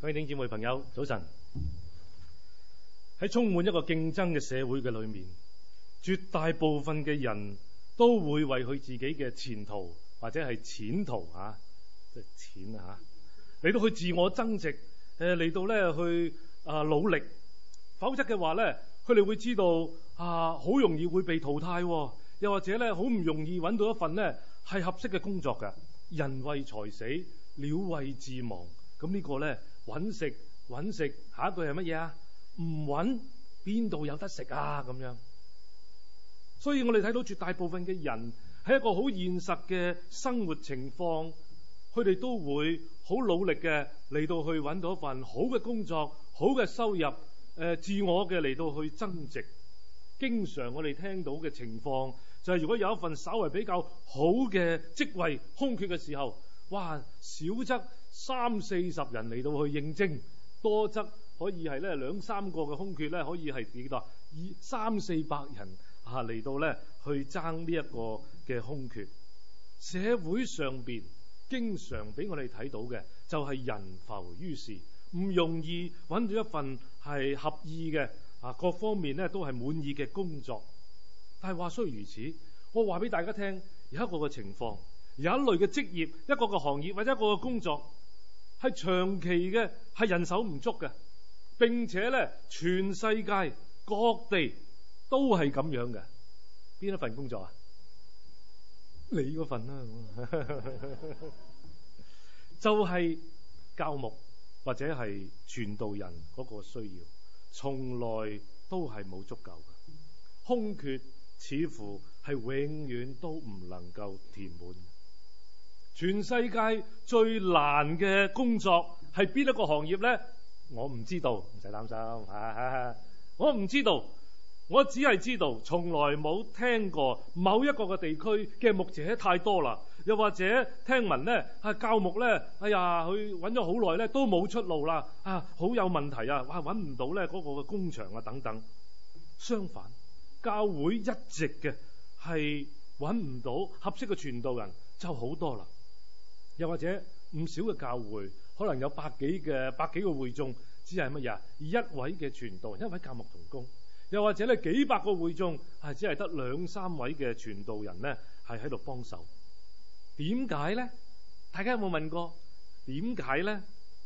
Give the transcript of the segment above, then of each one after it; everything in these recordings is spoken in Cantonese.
各位弟兄姊妹朋友，早晨。喺充滿一個競爭嘅社會嘅裏面，絕大部分嘅人都會為佢自己嘅前途或者係錢途即係錢嚟到去自我增值，嚟到咧去努力，否則嘅話咧，佢哋會知道好容易會被淘汰，又或者咧好唔容易揾到一份咧係合適嘅工作㗎。人為財死，鳥為自亡。咁呢個咧揾食，下一句係乜嘢啊？唔揾邊度有得食啊？咁樣，所以我哋睇到絕大部分嘅人喺一個好現實嘅生活情況，佢哋都會好努力嘅嚟到去揾到一份好嘅工作、好嘅收入，自我嘅嚟到去增值。經常我哋聽到嘅情況就係，如果有一份稍為比較好嘅職位空缺嘅時候，哇，少則30-40人嚟到去應徵，多則可以係咧2-3個嘅空缺咧，可以係幾多？300-400人嚟到咧去爭呢一個嘅空缺。社會上邊經常俾我哋睇到嘅就係人浮於事，唔容易揾到一份係合意嘅各方面咧都係滿意嘅工作。但係話雖如此，我話俾大家聽，有一個嘅情況，有一類嘅職業，一個嘅行業或者一個嘅工作係長期嘅，係人手唔足嘅，並且咧全世界各地都係咁樣嘅。邊一份工作啊？你嗰份啦，就係教牧或者係傳道人嗰個需要，從來都係冇足夠嘅，空缺似乎係永遠都唔能夠填滿。全世界最難嘅工作係邊一個行業呢？我唔知道，唔使擔心。我唔知道，我只係知道，從來冇聽過某一個嘅地區嘅牧者太多啦，又或者聽聞呢教牧呢，哎呀，佢揾咗好耐呢都冇出路啦，好有問題啊，揾唔到呢嗰個嘅工場啊等等。相反，教會一直嘅係揾唔到合適嘅傳道人就好多啦。又或者唔少嘅教會可能有百幾個會眾，只係乜嘢？一位嘅傳道人，一位教牧同工。又或者咧幾百個會眾只係得2-3位嘅傳道人呢係喺度幫手。點解呢？大家有冇問過點解呢？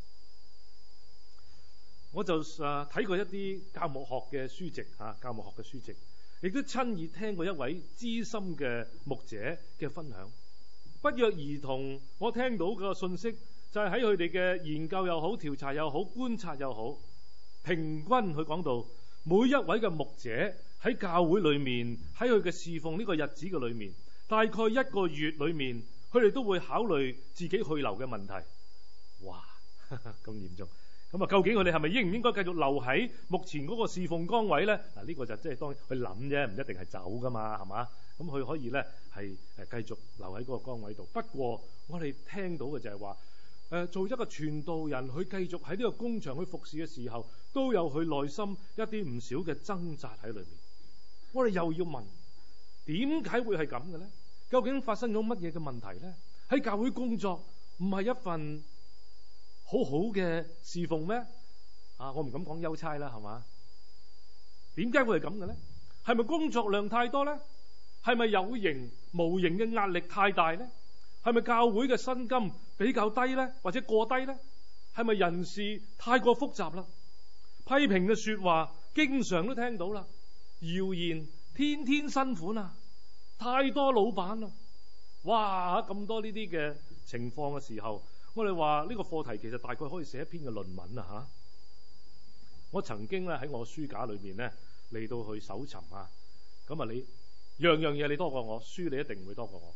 我就睇過一啲教牧學嘅書籍，亦都親耳聽過一位資深嘅牧者嘅分享。不約而同，我聽到個信息就係喺佢哋嘅研究又好、調查又好、觀察又好，平均佢講到每一位嘅牧者喺教會裏面，喺佢嘅侍奉呢個日子嘅裏面，大概1個月裏面，佢哋都會考慮自己去留嘅問題。哇，咁嚴重！咁究竟佢哋係咪應唔應該繼續留喺目前嗰個侍奉崗位呢？呢個就即係當然去諗啫，唔一定係走噶嘛，係嘛？咁佢可以咧係繼續留喺嗰個崗位度。不過我哋聽到嘅就係話，做一個傳道人，佢繼續喺呢個工場去服侍嘅時候，都有佢內心一啲唔少嘅掙扎喺裏面。我哋又要問，點解會係咁嘅咧？究竟發生咗乜嘢嘅問題咧？喺教會工作唔係一份好好嘅侍奉咩？我唔敢講優差啦，係嘛？點解會係咁嘅咧？係咪工作量太多咧？係咪有形無形嘅壓力太大咧？係咪教會嘅薪金比較低咧，或者過低咧？係咪人事太過複雜啦？批評嘅說話經常都聽到啦，謠言天天新款啊，太多老闆啦！哇，咁多呢啲嘅情況嘅時候，我哋話呢個課題其實大概可以寫一篇嘅論文啊！我曾經咧喺我書架裏面咧嚟到去搜尋啊，咁你樣樣嘢你多過我，書你一定唔會多過我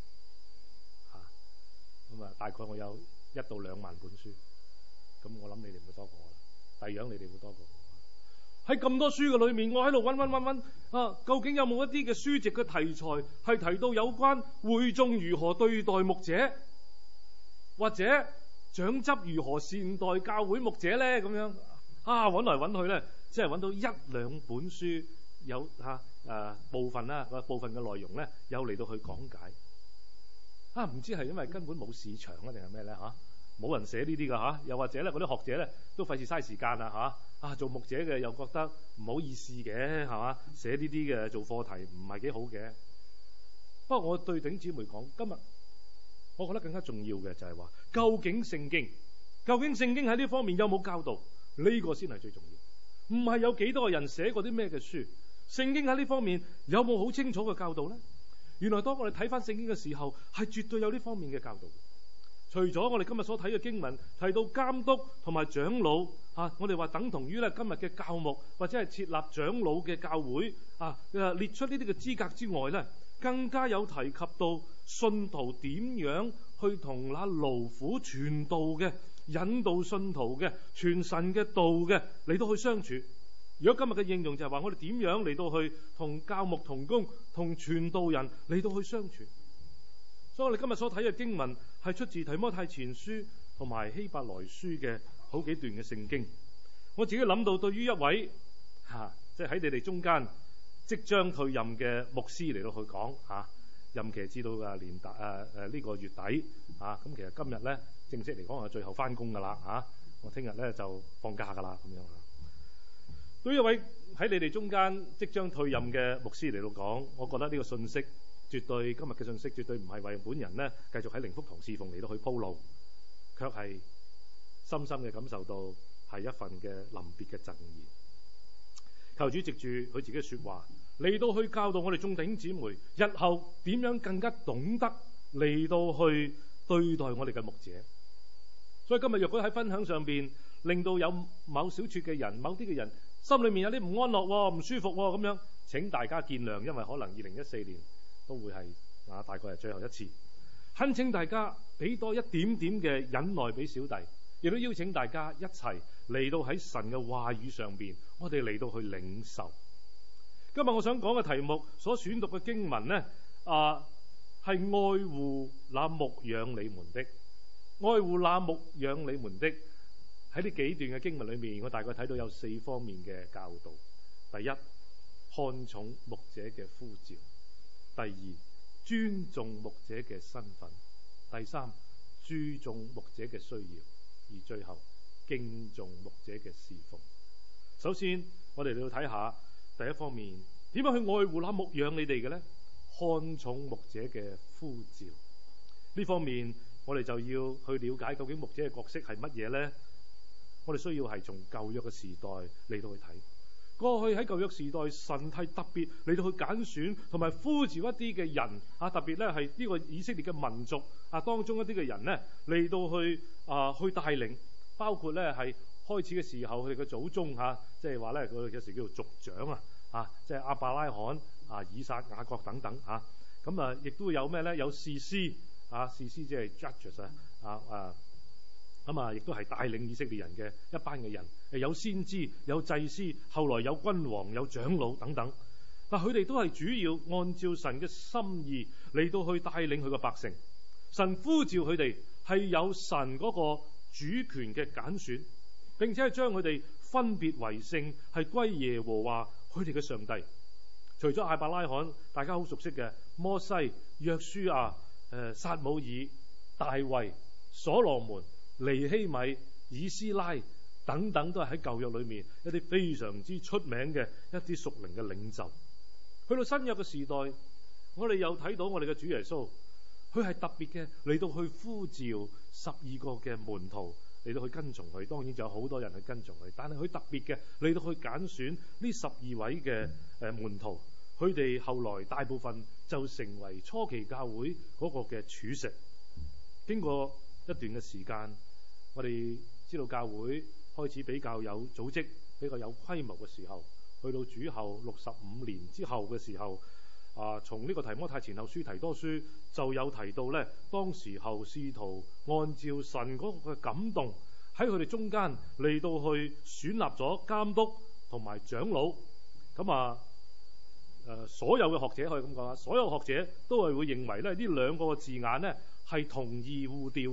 咁大概我有1到2萬本書，咁我諗你哋唔會多過我啦。第二樣你哋會多過我。喺咁多書嘅裏面，我喺度揾究竟有冇一啲嘅書籍嘅題材係提到有關會眾如何對待牧者，或者長執如何善待教會牧者咧？咁樣揾來揾去咧，即係揾到1-2本書有部分嘅內容咧，有嚟到去講解。唔知係因為根本冇市場定係咩咧？ 冇人寫呢啲㗎嚇，又或者咧嗰啲學者咧都費事嘥時間啦嚇，做牧者嘅又覺得唔好意思嘅係嘛，寫呢啲嘅做課題唔係幾好嘅。不過我對弟兄姊妹講，今日我覺得更加重要嘅就係話，究竟聖經喺呢方面有冇教導？呢個先係最重要，唔係有幾多個人寫過啲咩嘅書。聖經喺呢方面有冇好清楚嘅教導呢？原來當我哋睇翻聖經嘅時候，係絕對有呢方面嘅教導。除咗我哋今日所睇嘅經文提到監督同埋長老我哋話等同於咧今日嘅教牧或者係設立長老嘅教會列出呢啲嘅資格之外咧，更加有提及到信徒點樣去同那勞苦傳道嘅、引導信徒嘅、傳神嘅道嘅嚟到去相處。如果今日嘅應用就係話我哋點樣嚟到去同教牧同工、同傳道人嚟到去相處。所以我哋今日所睇嘅經文係出自提摩太前書同埋希伯來書嘅好幾段嘅聖經。我自己諗到，對於一位即係喺你哋中間即將退任嘅牧師嚟到去講任期至到呢個月底咁其實今日咧正式嚟講係最後翻工㗎啦我聽日咧就放假㗎啦咁樣。對於一位喺你哋中間即將退任嘅牧師嚟到講，我覺得呢個信息今日嘅信息絕對唔係為本人咧繼續喺靈福堂侍奉嚟到去鋪路，卻係深深嘅感受到係一份嘅臨別嘅贈言。求主藉住佢自己嘅說話嚟到去教導我哋眾弟兄姊妹，日後點樣更加懂得嚟到去對待我哋嘅牧者。所以今日若果喺分享上邊令到有某小撮嘅人、某啲嘅人心裏面有啲唔安樂、唔舒服咁樣，請大家見諒，因為可能2014年都會係大概係最後一次。懇請大家俾多一點點嘅忍耐俾小弟，亦都邀請大家一齊嚟到喺神嘅話語上邊，我哋嚟到去領受。今日我想講嘅題目所選讀嘅經文呢，係愛護那牧養你們的，愛護那牧養你們的。喺呢幾段嘅經文裏面，我大概睇到有4方面嘅教導。第一，看重牧者嘅呼召；第二，尊重牧者嘅身份；第三，注重牧者嘅需要；而最後，敬重牧者嘅侍奉。首先，我哋嚟到睇下第一方面，點樣去愛護那牧養你哋嘅呢？看重牧者嘅呼召。呢方面，我哋就要去了解究竟牧者嘅角色係乜嘢呢？我哋需要係從舊約嘅時代嚟到去睇。過去喺舊約時代，神係特別嚟到去揀選同埋呼召一啲嘅人特別咧係呢個以色列嘅民族當中一啲嘅人咧嚟到去帶領，包括咧係開始嘅時候佢哋嘅祖宗即係話咧佢有時叫做族長即係亞伯拉罕以撒、雅各等等咁亦都會有咩咧？有士師士師即係 judges 亦都係帶領以色列人嘅一班嘅人，有先知、有祭司，後來有君王、有長老等等。但佢哋都係主要按照神嘅心意嚟到去帶領佢嘅百姓。神呼召佢哋係有神嗰個主權嘅揀選，並且係將佢哋分別為聖，係歸耶和華佢哋嘅上帝。除咗亞伯拉罕，大家好熟悉嘅摩西、約書亞、撒母耳、大衛、所羅門、尼希米、以斯拉等等，都係喺舊約裏面一啲非常之出名嘅一啲屬靈嘅領袖。去到新約嘅時代，我哋又睇到我哋嘅主耶穌，佢係特別嘅嚟到去呼召12個嘅門徒嚟到去跟從佢。當然就有好多人去跟從佢，但係佢特別嘅嚟到去揀選呢12位嘅門徒。佢哋後來大部分就成為初期教會嗰個嘅柱石。經過一段嘅時間，我哋知道教會開始比較有組織、比較有規模嘅時候，去到主後65年之後嘅時候，從呢個提摩太前後書、提多書就有提到咧，當時候使徒按照神嗰個嘅感動，喺佢哋中間嚟到去選立咗監督同埋長老。咁所有嘅學者可以咁講，所有學者都係會認為咧呢兩個字眼咧係同義互調嘅，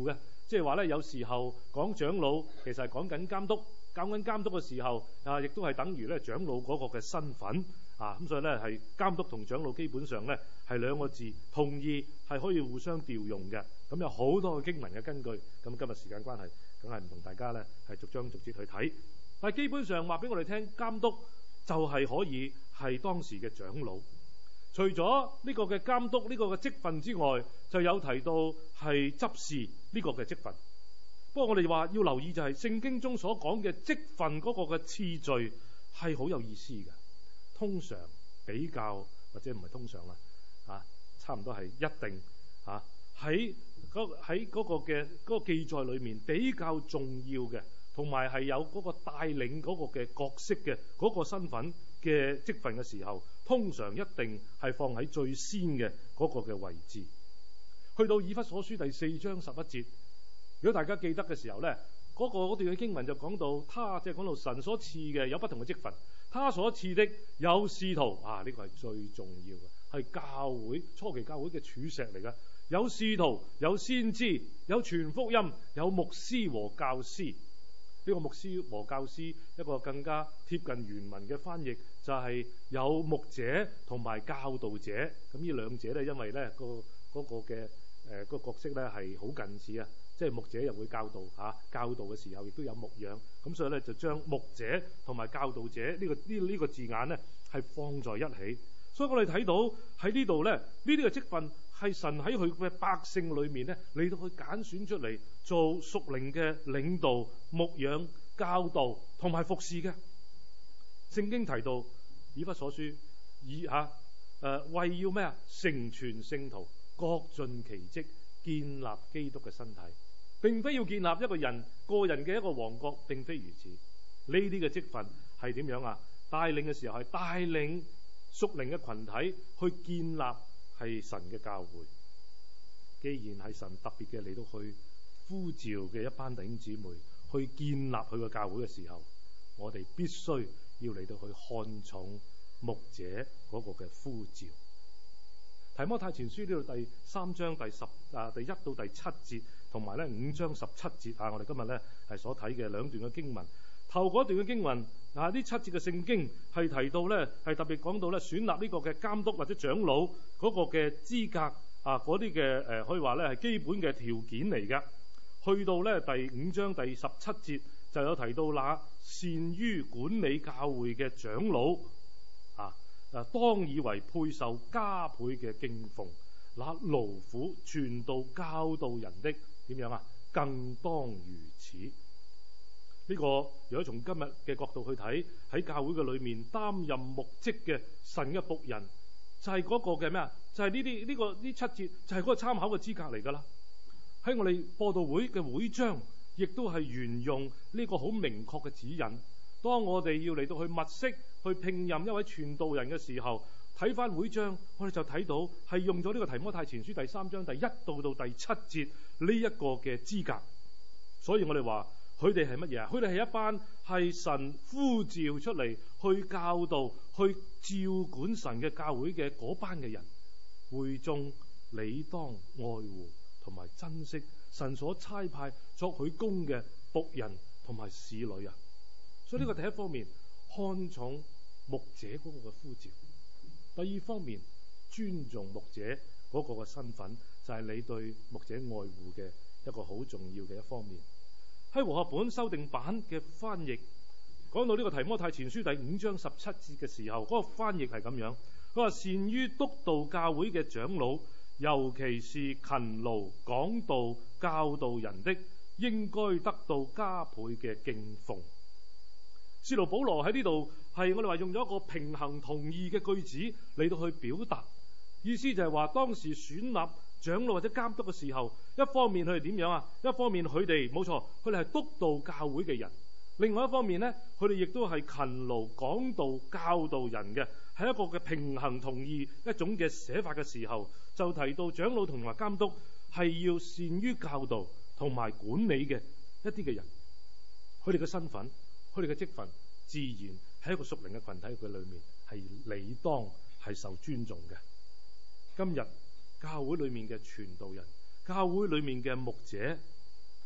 即係話咧，有時候講長老其實係講緊監督，講緊監督嘅時候亦都係等於咧長老嗰個嘅身份咁所以咧係監督同長老基本上咧係兩個字，同義係可以互相調用嘅。咁有好多嘅經文嘅根據，咁今日時間關係，梗係唔同大家咧係逐章逐節去睇。但係基本上話俾我哋聽，監督就係可以係當時嘅長老。除咗呢個嘅監督呢個嘅職分之外，就有提到係執事呢個嘅職分。不過我哋話要留意就係聖經中所講嘅職分嗰個嘅次序係好有意思嘅。通常比較或者唔係通常啦，差唔多係一定喺嗰個嘅嗰個記載裏面比較重要嘅，同埋係有嗰個帶領嗰個嘅角色嘅嗰個身份嘅職分嘅時候，通常一定係放喺最先嘅嗰個嘅位置。去到以弗所書第4章11節，如果大家記得嘅時候咧，嗰段嘅經文就講到他，即係講到神所賜嘅有不同嘅職分，他所賜的有使徒，呢個係最重要嘅，係教會初期教會嘅柱石嚟㗎。有使徒，有先知，有傳福音，有牧師和教師。呢個牧師和教師一個更加貼近原文嘅翻譯就係有牧者同埋教導者。咁呢兩者咧，因為咧嗰個嘅個角色咧係好近似啊，即係牧者又會教導教導嘅時候亦都有牧養，咁所以咧就將牧者同埋教導者呢個字眼咧係放在一起。所以我哋睇到喺呢度咧，呢啲嘅職分係神喺佢嘅百姓裏面咧嚟到去揀選出嚟做屬靈嘅領導、牧養、教導同埋服侍嘅。聖經提到以弗所書為要咩啊？成全聖徒，各盡其職，建立基督嘅身體。並非要建立一個人個人嘅一個王國，並非如此。呢啲嘅職分係點樣啊？帶領嘅時候係帶領屬靈嘅群體去建立係神嘅教會。既然係神特別嘅嚟到去呼召嘅一班弟兄姊妹去建立佢個教會嘅時候，我哋必須要嚟到去看重牧者嗰個嘅呼召。提摩太前書呢度第3章第1到第7節，同埋咧5章17節我哋今日咧係所睇嘅兩段嘅經文。頭嗰段嘅經文呢7節嘅聖經係提到咧，係特別講到咧選立呢個嘅監督或者長老嗰個嘅資格嗰啲嘅可以話咧係基本嘅條件嚟㗎。去到咧第5章第17節就有提到那善於管理教會嘅長老當以為配受加倍嘅敬奉，那勞苦傳道教導人的點樣更當如此。呢個如果從今日嘅角度去睇，喺教會嘅裏面擔任牧職嘅神嘅僕人，就係嗰個嘅咩就係呢7節就係嗰個參考嘅資格嚟㗎啦。喺我哋播道會嘅會章，亦都係沿用呢個好明確嘅指引。當我哋要嚟到去物色、去聘任一位傳道人嘅時候，睇翻會章，我哋就睇到係用咗呢個提摩太前書第3章第1到第7節呢一個嘅資格。所以我哋話佢哋係乜嘢？佢哋係一班係神呼召出嚟去教導、去照管神嘅教會嘅嗰班嘅人。會眾理當愛護同埋珍惜神所差派作佢工嘅僕人同埋使女啊！所以呢個第一方面看重牧者嗰個嘅呼召，第二方面尊重牧者嗰個嘅身份，就係你對牧者愛護嘅一個好重要嘅一方面。喺和合本修訂版嘅翻譯講到呢個提摩太前書第5章17節嘅時候，嗰個翻譯係咁樣，佢話善於督導教會嘅長老，尤其是勤勞講道教導人的，應該得到加倍嘅敬奉。使徒保羅喺呢度係我哋話用咗一個平衡同義嘅句子嚟到去表達，意思就係話當時選立長老或者監督嘅時候，一方面佢哋點樣一方面佢哋冇錯，佢哋係督導教會嘅人；另外一方面呢，佢哋亦都係勤勞講道教導人嘅，係一個嘅平衡同義一種嘅寫法嘅時候，就提到長老同埋監督係要善於教導同埋管理嘅一啲嘅人，佢哋嘅身份。佢哋嘅職分自然喺一個屬靈嘅群體佢裏面係理當係受尊重嘅。今日教會裏面嘅傳道人、教會裏面嘅牧者，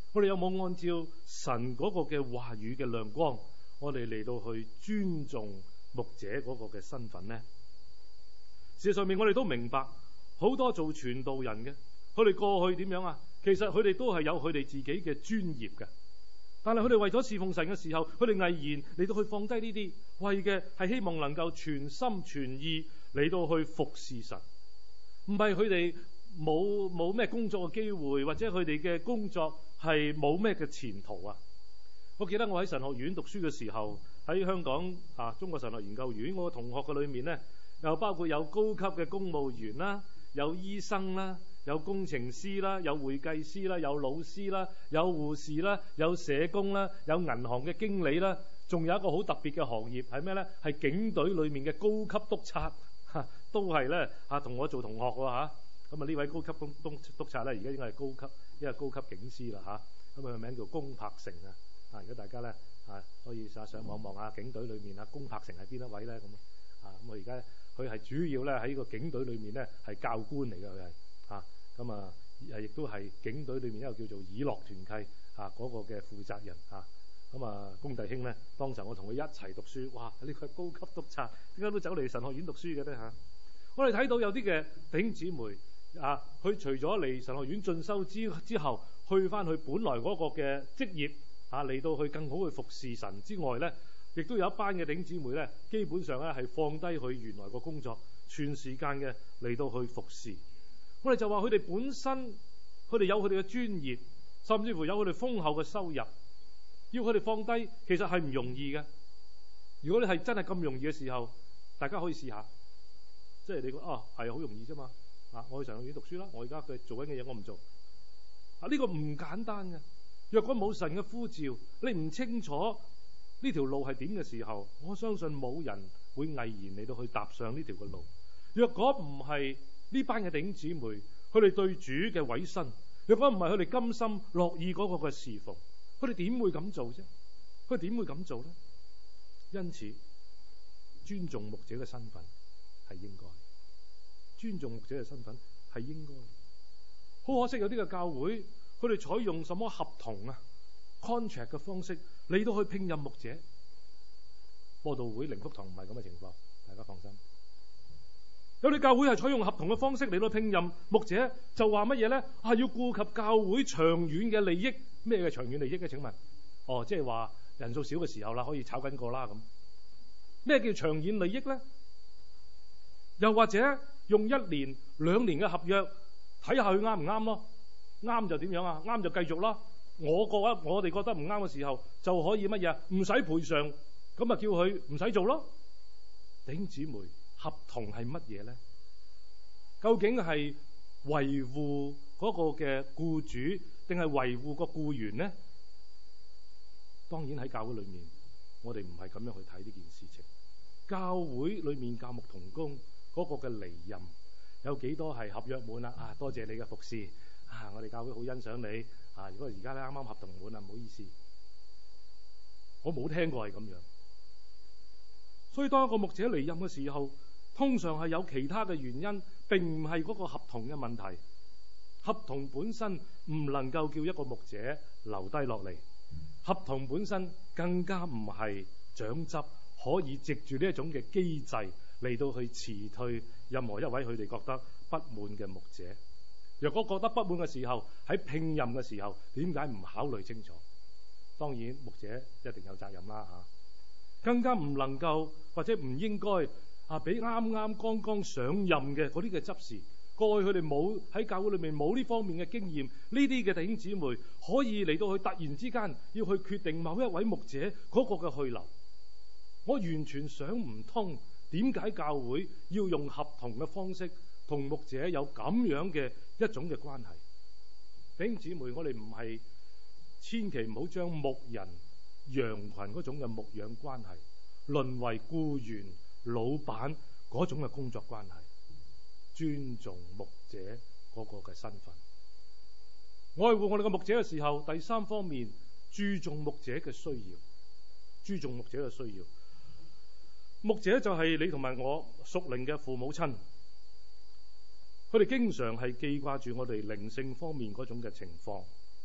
我哋有冇按照神嗰個嘅話語嘅亮光，我哋嚟到去尊重牧者嗰個嘅身份呢？事實上面我哋都明白，好多做傳道人嘅，佢哋過去點樣啊？其實佢哋都係有佢哋自己嘅專業嘅，但係佢哋為咗侍奉神嘅時候，佢哋毅然嚟到去放低呢啲，為嘅係希望能夠全心全意嚟到去服侍神。唔係佢哋冇咩工作嘅機會，或者佢哋嘅工作係冇咩嘅前途啊！我記得我喺神學院讀書嘅時候，喺香港中國神學研究院，我嘅同學嘅裏面呢，又包括有高級嘅公務員啦，有醫生啦，有工程師啦，有會計師啦，有老師啦，有護士啦，有社工啦，有銀行嘅經理啦，仲有一個好特別嘅行業係咩呢？係警隊裏面嘅高級督察，都係咧同我做同學喎嚇。咁呢位高級督察咧，而家應該係高級警司啦嚇。咁佢嘅名叫龔柏成啊。如果大家咧可以上網望下警隊裏面龔柏成係邊一位咧咁咁我而家佢係主要咧喺個警隊裏面咧係教官嚟嘅，佢係咁亦都係警隊裏面一個叫做以樂團契嗰個嘅負責人龔弟兄咧，當時我同佢一齊讀書，哇！呢個係高級督察，點解都走嚟神學院讀書嘅咧嚇？我哋睇到有啲嘅弟兄姊妹佢除咗嚟神學院進修之後，去翻佢本來嗰個嘅職業嚟到去更好去服侍神之外咧，亦都有一班嘅弟兄姊妹咧，基本上咧係放低佢原來個工作，全時間嘅嚟到去服侍。我哋就話佢哋本身，佢哋有佢哋嘅專業，甚至乎有佢哋豐厚嘅收入，要佢哋放低，其實係唔容易嘅。如果你係真係咁容易嘅時候，大家可以試下，即係你講係好容易啫嘛。我去神學院讀書啦，我而家佢做緊嘅嘢我唔做。呢個唔簡單嘅。若果冇神嘅呼召，你唔清楚呢條路係點嘅時候，我相信冇人會毅然嚟到去踏上呢條嘅路。若果唔係呢班嘅弟兄姊妹，佢哋對主嘅委身，若果唔係佢哋甘心樂意嗰個嘅侍奉，佢哋點會咁做啫？佢哋點會咁做呢？因此，尊重牧者嘅身份係應該，尊重牧者嘅身份係應該。好可惜有啲嘅教會，佢哋採用什麼合同contract 嘅方式嚟到去聘任牧者。播道會靈福堂唔係咁嘅情況，大家放心。有啲教會係採用合同嘅方式嚟到聘任牧者，就話乜嘢咧？要顧及教會長遠嘅利益。咩嘅長遠利益嘅？請問，即係話人數少嘅時候啦，可以炒緊個啦咁。咩叫長遠利益咧？又或者用1年、2年嘅合約，睇下佢啱唔啱咯？啱就點樣啊？啱就繼續啦。我哋覺得唔啱嘅時候，就可以乜嘢？唔使賠償，咁叫佢唔使做咯。弟兄姊妹，合同係乜嘢咧？究竟係維護嗰個嘅僱主，定係維護個僱員呢？當然喺教會裏面，我哋唔係咁樣去睇呢件事情。教會裏面教牧同工嗰個嘅離任，有幾多係合約滿啦？多謝你嘅服侍，我哋教會好欣賞你。如果而家咧啱啱合同滿啦，唔好意思，我冇聽過係咁樣。所以當一個牧者離任嘅時候，通常係有其他嘅原因，並唔係嗰個合同嘅問題。合同本身唔能夠叫一個牧者留低落嚟，合同本身更加唔係長執可以藉住呢一種嘅機制嚟到去辭退任何一位佢哋覺得不滿嘅牧者。若果覺得不滿嘅時候，喺聘任嘅時候，點解唔考慮清楚？當然牧者一定有責任啦更加唔能夠或者唔應該俾剛剛上任嘅嗰啲嘅執事，過去佢哋冇喺教會裏面冇呢方面嘅經驗，呢啲嘅弟兄姊妹可以嚟到去突然之間要去決定某一位牧者嗰個嘅去留。我完全想唔通，點解教會要用合同嘅方式同牧者有咁樣嘅一種嘅關係？弟兄姊妹，我哋唔係千祈唔好將牧人羊群嗰種嘅牧養關係淪為僱員老闆嗰種嘅工作關係。尊重牧者嗰個嘅身份，愛護我哋嘅牧者嘅時候，第三方面注重牧者嘅需要。注重牧者嘅需要，牧者就係你同埋我屬靈嘅父母親，佢哋經常係記掛住我哋靈性方面嗰種嘅情況。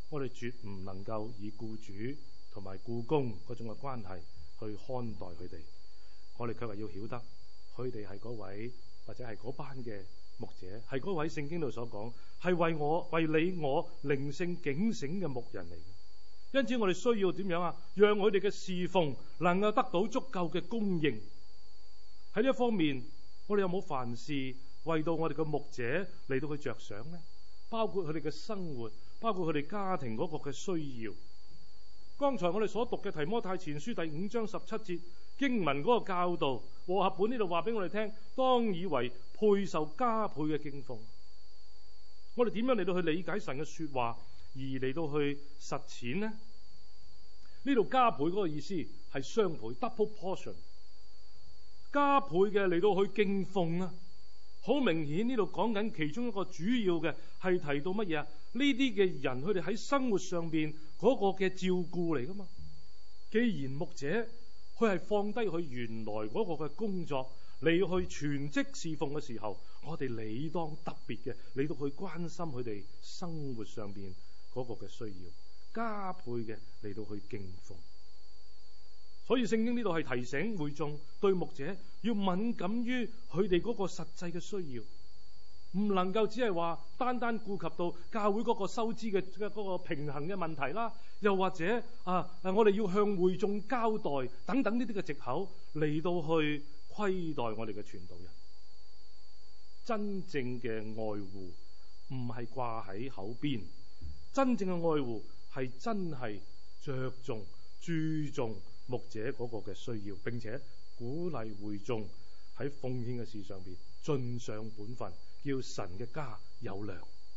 我哋絕唔能夠以僱主同埋僱工嗰種嘅關係去看待佢哋。我哋卻係要曉得，佢哋係嗰位或者係嗰班嘅牧者，係嗰位聖經度所講係為你我靈性警醒嘅牧人嚟嘅。因此我哋需要點樣啊？讓佢哋嘅侍奉能夠得到足夠嘅供應。喺呢一方面，我哋有冇凡事為到我哋嘅牧者嚟到去着想呢？包括佢哋嘅生活，包括佢哋家庭嗰個嘅需要。剛才我哋所讀嘅提摩太前書第5章17節經文嗰個教導，和合本呢度話俾我哋聽，當以為配受加倍嘅敬奉。我哋點樣嚟到去理解神嘅說話，而嚟到去實踐呢？呢度加倍嗰個意思係雙倍 double portion， 加倍嘅嚟到去敬奉啊！好明顯呢度講緊其中一個主要嘅係提到乜嘢啊？呢啲嘅人佢哋喺生活上邊嗰個嘅照顧嚟噶嘛。既然牧者佢係放低佢原來嗰個嘅工作嚟去全職侍奉嘅時候，我哋理當特別嘅嚟到去關心佢哋生活上邊嗰個嘅需要，加倍嘅嚟到去敬奉。所以聖經呢度係提醒會眾對牧者要敏感於佢哋嗰個實際嘅需要，唔能夠只係話單單顧及到教會嗰個收支嘅嗰個平衡嘅問題啦，又或者我哋要向會眾交代等等呢啲嘅藉口嚟到去虧待我哋嘅傳道人。真正嘅愛護唔係掛喺口邊，真正嘅愛護係真係着重注重牧者嗰個嘅需要，並且鼓勵會眾喺奉獻嘅事上邊盡上本分，叫神嘅家有糧。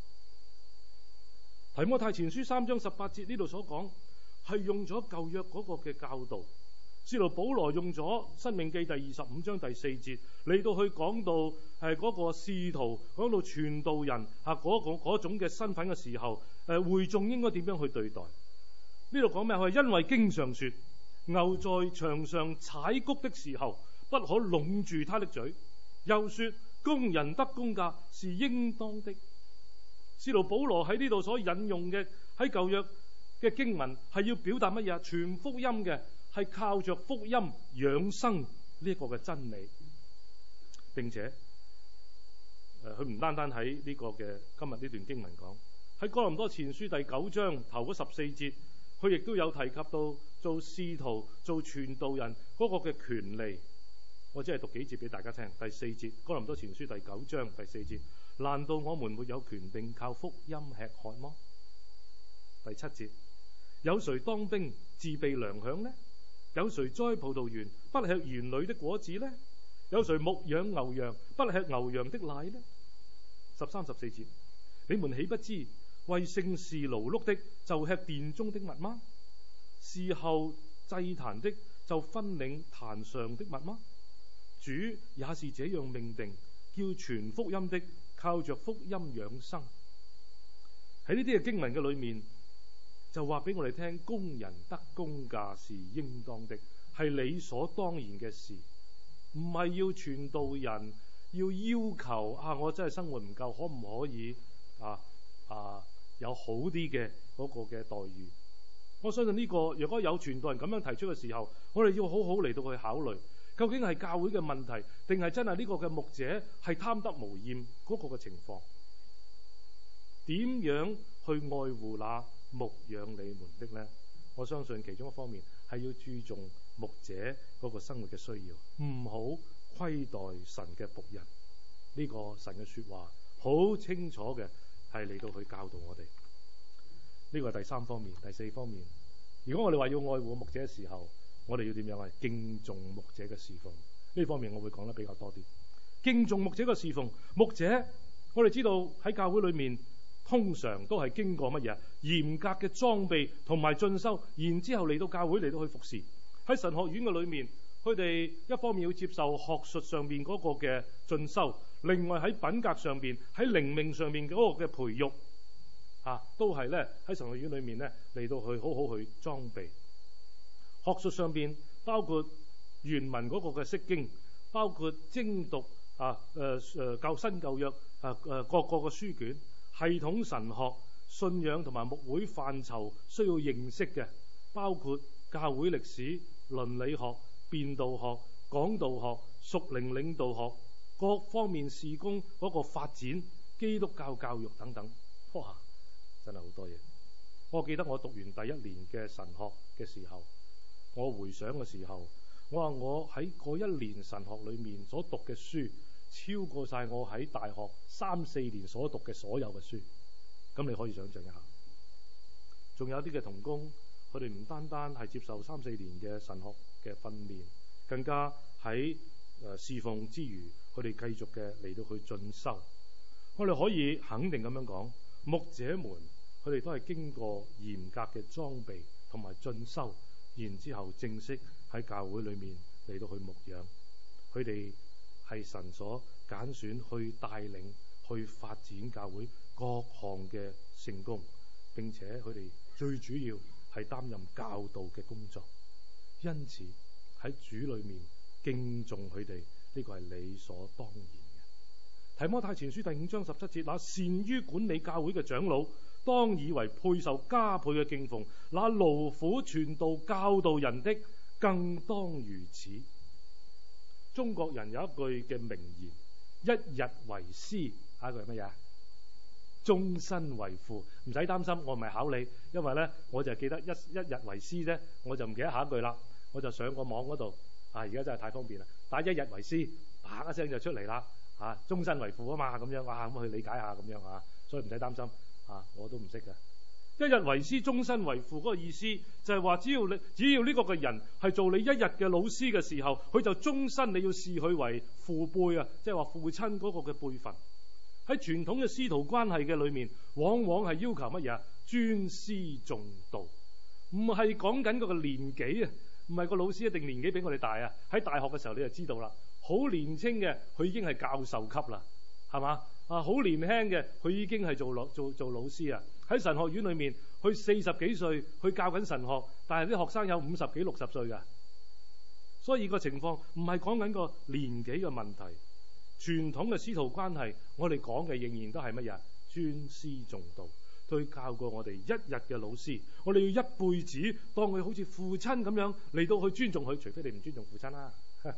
提摩太前書3章18節呢度所講係用咗舊約嗰個嘅教導，使徒保羅用咗申命記第25章第4節嚟到去講到係嗰個使徒，講到傳道人嗰種嘅身份嘅時候，會眾應該點樣去對待？呢度講咩？佢係因為經上說，牛在場上踩谷的時候，不可攏住他的嘴。又說，工人得工價是應當的。使徒保羅喺呢度所引用嘅喺舊約嘅經文，係要表達乜嘢？傳福音嘅係靠着福音養生呢一個嘅真理，並且佢唔單單喺呢個嘅今日呢段經文講，喺哥林多前書第9章頭嗰14節，佢亦都有提及到做使徒、做傳道人嗰個嘅權利。我只係讀幾節俾大家聽。第4節，哥林多前書第9章第4節，難道我們沒有權柄靠福音吃喝麼？第7節，有誰當兵自備糧餉呢？有誰栽葡萄園不吃園裏的果子呢？有誰牧養牛羊不吃牛羊的奶呢？13、14節，你們豈不知為聖事勞碌的就吃殿中的物嗎？事後祭壇的就分領壇上的物嗎？主也是這樣命定，叫傳福音的靠着福音養生。喺呢啲嘅經文嘅裏面，就話俾我哋聽，工人得工價是應當的，係理所當然嘅事，唔係要傳道人要求我真係生活唔夠，可唔可以有好啲嘅嗰個嘅待遇？我相信呢個若果有傳道人咁樣提出嘅時候，我哋要好好嚟到去考慮，究竟係教會嘅問題，定係真係呢個嘅牧者係貪得無厭嗰個嘅情況？點樣去愛護那牧養你們的呢？我相信其中一方面係要注重牧者嗰個生活嘅需要，唔好虧待神嘅僕人。呢個神嘅說話好清楚嘅係嚟到去教導我哋。呢個係第三方面。第四方面，如果我哋話要愛護牧者嘅時候，我哋要點樣啊？敬重牧者嘅侍奉。呢方面我會講得比較多啲。敬重牧者嘅侍奉，牧者我哋知道喺教會裏面通常都係經過乜嘢？嚴格嘅裝備同埋進修，然之後嚟到教會嚟到去服侍。喺神學院嘅裏面，佢哋一方面要接受學術上面嗰個嘅進修，另外喺品格上面、喺靈命上面嗰個嘅培育都係咧喺神學院裏面咧嚟到去好好去裝備。學術上邊包括原文嗰個嘅釋經，包括精讀舊新舊約各個嘅書卷，系統神學、 信仰同埋牧會範疇需要認識嘅，包括教會歷史、倫理學、辯道學、講道學、屬靈領導學，各方面事工嗰個發展、基督教教育等等。哇，真係好多嘢。我記得我讀完第一年嘅神學嘅時候，我回想嘅時候，我話我喺嗰一年神學裏面所讀嘅書，超過晒我喺大學3-4年所讀嘅所有嘅書。咁你可以想象一下，仲有啲嘅同工，佢哋唔單單係接受3-4年嘅神學嘅訓練，更加喺侍奉之餘，佢哋繼續嘅嚟到去進修。我哋可以肯定咁樣講，牧者們佢哋都係經過嚴格嘅裝備同埋進修，然之後正式喺教會裏面嚟到去牧養。佢哋係神所揀選去帶領去發展教會各項嘅聖工，並且佢哋最主要係擔任教導嘅工作。因此喺主裏面敬重佢哋，呢個係理所當然嘅。提摩太前書第5章17節，那善於管理教會嘅長老，當以為配受加倍嘅敬奉；那勞苦傳道教導人的，更當如此。中國人有一句嘅名言：一日為師，下一句係乜嘢？終身為父。唔使擔心，我唔係考你，因為咧我就記得一日為師啫，我就唔記得下一句啦。我就上個網嗰度，而家真係太方便啦，打一日為師，啪一聲就出嚟啦。終身為父啊嘛，咁樣咁去理解下咁樣所以唔使擔心我都唔識嘅。一日為師，終身為父嗰個意思就係話，只要呢個嘅人係做你一日嘅老師嘅時候，佢就終身你要視佢為父輩啊，即係話父親嗰個嘅輩分。喺傳統嘅師徒關係嘅裏面，往往係要求乜嘢？尊師重道，唔係講緊嗰個年紀啊，唔係個老師一定年紀比我哋大啊。喺大學嘅時候你就知道啦，好年輕嘅佢已經係教授級啦，係嘛？好年輕嘅佢已經係做老師啊。喺神學院裏面，佢40幾歲去教緊神學，但係啲學生有50幾60歲㗎。所以個情況唔係講緊個年紀嘅問題。傳統嘅師徒關係，我哋講嘅仍然都係乜嘢？尊師重道，對教過我哋一日嘅老師，我哋要一輩子當佢好似父親咁樣嚟到去尊重佢，除非你唔尊重父親啦。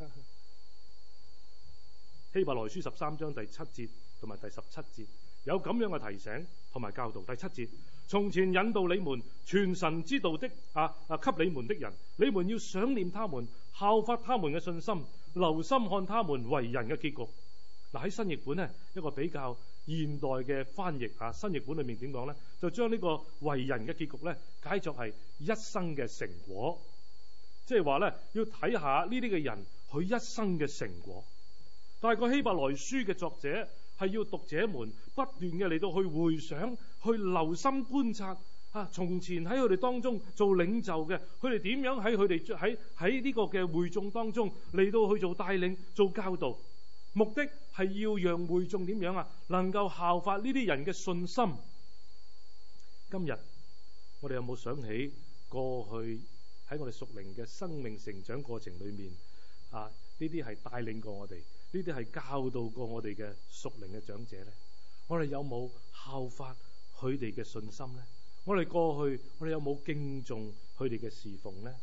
希伯來書13章第7節同埋第17節有咁樣嘅提醒同埋教導。第7節，從前引導你們傳神之道的給你們的人，你們要想念他們，效法他們嘅信心，留心看他們為人嘅結局。喺新譯本呢，一個比較現代嘅翻譯新譯本裏面點講呢？就將呢個為人嘅結局呢解作係一生嘅成果，即係話呢，要睇下呢啲嘅人佢一生嘅成果。但係個希伯來書嘅作者係要讀者們不斷嘅嚟到去回想、去留心觀察從前喺佢哋當中做領袖嘅，佢哋點樣喺佢哋喺呢個嘅會眾當中嚟到去做帶領、做教導。目的係要讓會眾點樣能夠效法呢啲人嘅信心。今日我哋有冇想起過去喺我哋屬靈嘅生命成長過程裏面呢啲係帶領過我哋，呢啲係教導過我哋嘅屬靈嘅長者呢？我哋有冇效法佢哋嘅信心呢？我哋過去我哋有冇敬重佢哋嘅侍奉呢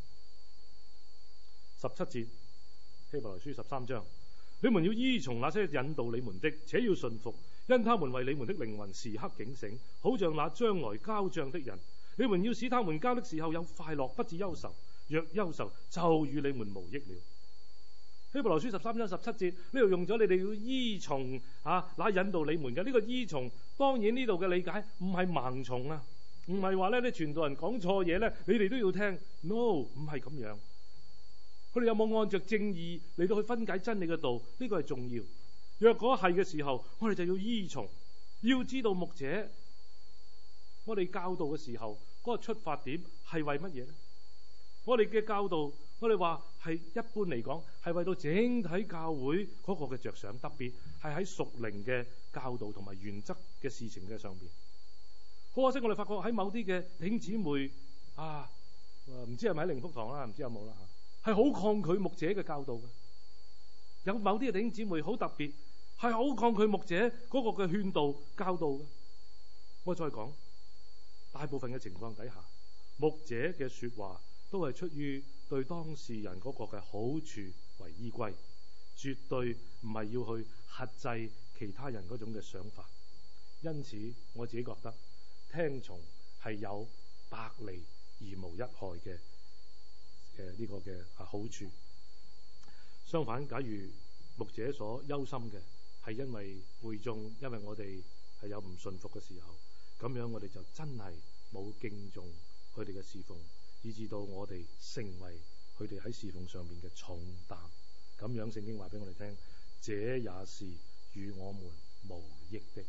？17節，希伯來書13章。你們要依從那些引導你們的，且要順服，因他們為你們的靈魂時刻警醒，好像那將來交賬的人。你們要使他們交的時候有快樂，不致憂愁。若憂愁，就與你們無益了。希伯來書13章17節呢度用咗你哋要依從那引導你們嘅呢個依從。當然呢度嘅理解唔係盲從啊，唔係話咧傳道人講錯嘢咧，你哋都要聽。No， 唔係咁樣。佢哋有冇按着正義嚟到去分解真理嘅道？呢個係重要。若果係嘅時候，我哋就要依從，要知道牧者我哋教導嘅時候嗰個出發點係為乜嘢呢？我哋嘅教導，我哋話係一般嚟講係為到整體教會嗰個嘅着想，特別係喺屬靈嘅教導同埋原則嘅事情嘅上邊。好可惜，我哋發覺喺某啲嘅弟兄姊妹唔知係咪喺靈福堂啦，唔知有冇啦係好抗拒牧者嘅教導嘅。有某啲嘅弟兄姊妹好特別，係好抗拒牧者嗰個嘅勸導教導嘅。我再講， 大部分嘅情況底下，牧者嘅說話都係出於對當事人嗰個嘅好處為依歸，絕對唔係要去轄制其他人嗰種嘅想法。因此我自己覺得聽從係有百利而無一害嘅呢個嘅好處。相反，假如牧者所憂心嘅係因為會眾，因為我哋係有唔順服嘅時候，咁樣我哋就真係冇敬重佢哋嘅侍奉，以致到我哋成為佢哋喺侍奉上面嘅重擔。咁樣聖經話俾我哋聽，這也是與我們無益的。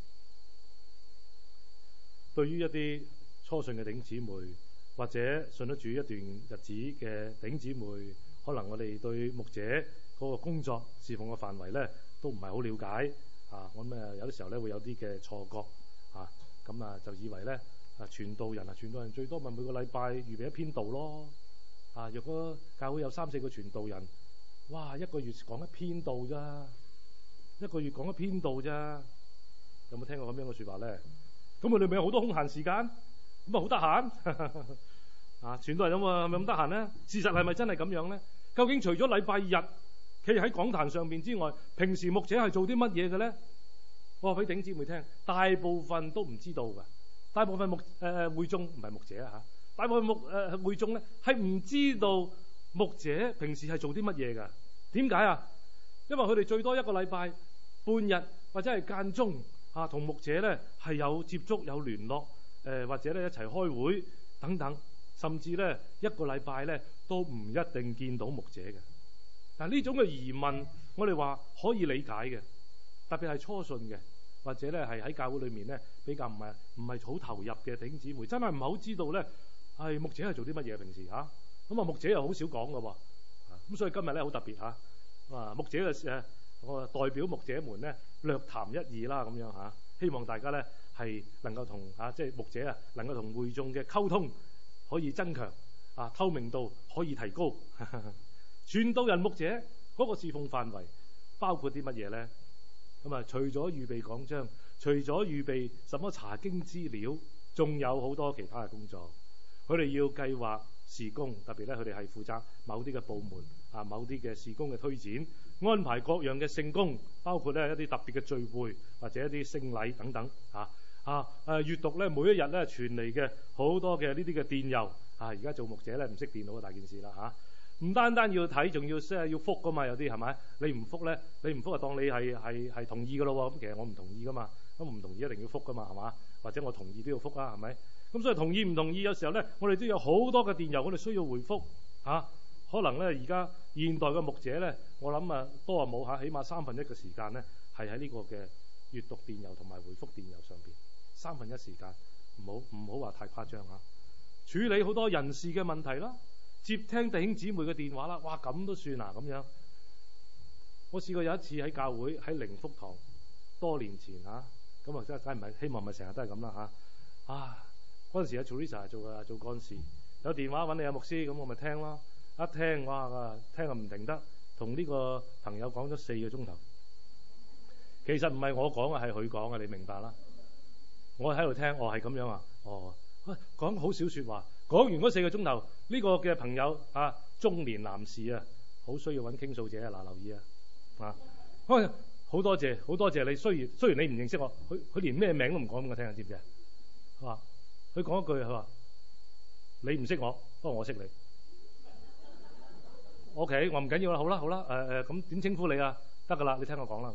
對於一啲初信嘅弟兄姊妹，或者信得主一段日子嘅弟兄姊妹，可能我哋對牧者嗰個工作侍奉嘅範圍咧都唔係好了解啊。我諗有啲時候咧會有啲嘅錯覺啊，咁就以為咧傳道人最多咪每個禮拜預備一篇道咯啊。若果教會有3-4個傳道人，哇，一個月講一篇道咋，一個月講一篇道咋，有冇聽過咁樣嘅說話咧？咁佢哋咪有好多空閒時間，咁啊好得閒啊！傳道人係咪咁得閒咧？事實係咪真係咁樣咧？究竟除咗禮拜日企喺講壇上面之外，平時牧者係做啲乜嘢嘅咧？我話俾弟兄姊妹聽，大部分都唔知道㗎。大部分會眾唔係牧者啊，大部分會眾咧係唔知道牧者平時係做啲乜嘢㗎。點解啊？因為佢哋最多一個禮拜半日或者係間中同牧者咧係有接觸有聯絡，或者咧一齊開會等等，甚至咧一個禮拜咧都唔一定見到牧者嘅。但呢種嘅疑問，我哋話可以理解嘅，特別係初信嘅，或者咧係喺教會裏面咧比較唔係好投入嘅弟兄姊妹，真係唔係好知道咧係牧者係做啲乜嘢平時嚇。咁牧者又好少講㗎喎，咁所以今日咧好特別嚇，牧者嘅我代表牧者們咧略談一二啦，咁樣嚇，希望大家咧係能夠同即係牧者能夠同會眾嘅溝通可以增強，透明度可以提高。傳道人牧者嗰個侍奉範圍包括啲乜嘢咧？咁除咗預備講章，除咗預備什麼查經資料，仲有好多其他嘅工作。佢哋要計劃事工，特別咧佢哋係負責某啲嘅部門某啲嘅事工嘅推展，安排各樣嘅聖工，包括咧一啲特別嘅聚會或者一啲聖禮等等閱讀咧每一日咧傳嚟嘅好多嘅呢啲嘅電郵而家做牧者咧唔識電腦嘅大件事啦唔單單要睇，仲要要覆噶嘛，有啲係咪？你唔覆咧，你唔覆就當你係同意噶咯喎。咁其實我唔同意噶嘛，咁唔同意一定要覆噶嘛，係嘛？或者我同意都要覆啦，係咪？咁所以同意唔同意，有時候咧，我哋都有好多嘅電郵，我哋需要回覆可能咧而家現代嘅牧者咧，我諗多冇起碼1/3嘅時間咧係喺呢個嘅閱讀電郵同埋回覆電郵上邊，1/3時間，唔好話太誇張處理好多人事嘅問題啦。接聽弟兄姊妹嘅電話啦，哇咁都算咁樣。我試過有一次喺教會喺靈福堂，多年前咁真係梗唔係希望咪成日都係咁啦嗰陣時Teresa 做幹事，有電話揾你牧師，咁我咪聽咯。一聽哇聽唔停得，同呢個朋友講咗4個鐘頭。其實唔係我講係佢講你明白啦。我喺度聽，係咁樣講好少說話。講完嗰4個鐘頭，呢個嘅朋友中年男士好需要揾傾訴者留意好多謝你。雖然你唔認識我，佢連咩名都唔講俾我聽，知唔知佢講一句，佢話你唔識我，不過我識你。OK， 我唔緊要啦，好啦，咁點稱呼你啊？得噶啦，你聽我講啦。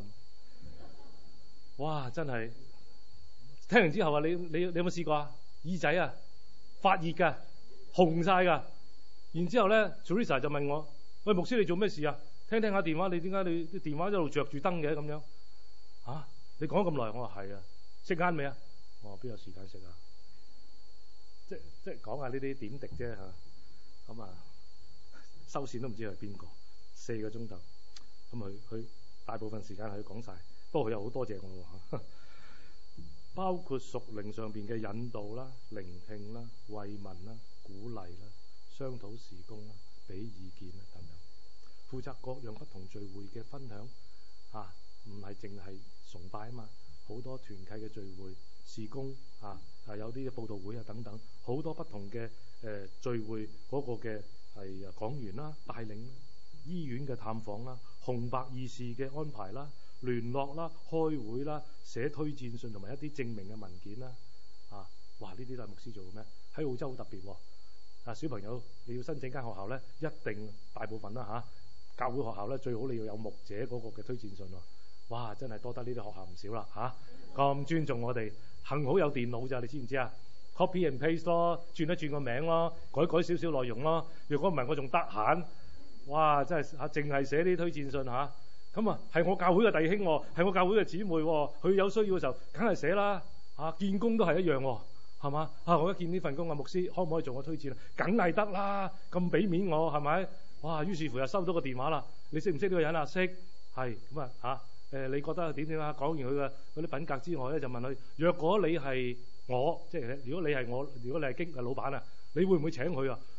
哇，真係聽完之後你有冇試過耳仔發熱㗎，紅晒㗎。然之後咧 Teresa 就問我：喂，牧師你做咩事啊？聽下電話，你點解你啲電話一路着住燈嘅咁樣？你講咁耐，我話係食晏未啊？我話邊有時間食啊？即係講下呢啲點滴啫咁收線都唔知係邊個，4個鐘頭，咁佢大部分時間係講晒，不過佢又好多謝我喎包括屬靈上邊嘅引導啦、聆聽啦、慰問啦、鼓勵啦、商討事工啦、俾意見啦等等，負責各樣不同聚會嘅分享唔係淨係崇拜嘛，好多團契嘅聚會、 事工有啲佈道會等等，好多不同嘅聚會嗰個嘅係講員啦、帶領醫院嘅探訪啦、紅白義士嘅安排啦、聯絡啦、開會啦、寫推薦信同埋一啲證明嘅文件啦。哇！呢啲都係牧師做嘅咩？喺澳洲好特別喎。小朋友你要申請間學校咧，一定大部分啦教會學校咧最好你要有牧者嗰個嘅推薦信喎。哇！真係多得呢啲學校唔少啦咁尊重我哋，幸好有電腦咋，你知唔知啊 ？Copy and paste 咯，轉一轉個名咯，改少少內容咯。如果唔係我仲得閒，哇！真係淨係寫啲推薦信咁係我教會嘅弟兄喎，係我教會嘅姊妹喎，佢有需要嘅時候梗係寫啦見工都係一樣喎。係嘛我一見呢份工牧師可唔可以做我推薦啊？梗係得啦，咁俾面我係咪？哇！於是乎又收到個電話啦。你識唔識呢個人啊？識，係咁你覺得點啊？講完佢嘅嗰啲品格之外咧，就問佢：若果你係我，即係如果你係我，如果你係老闆啊，你會唔會請佢啊？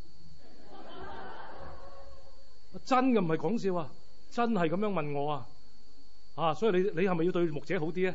真嘅唔係講笑啊！真係咁樣問我所以你係咪要對牧者好啲咧？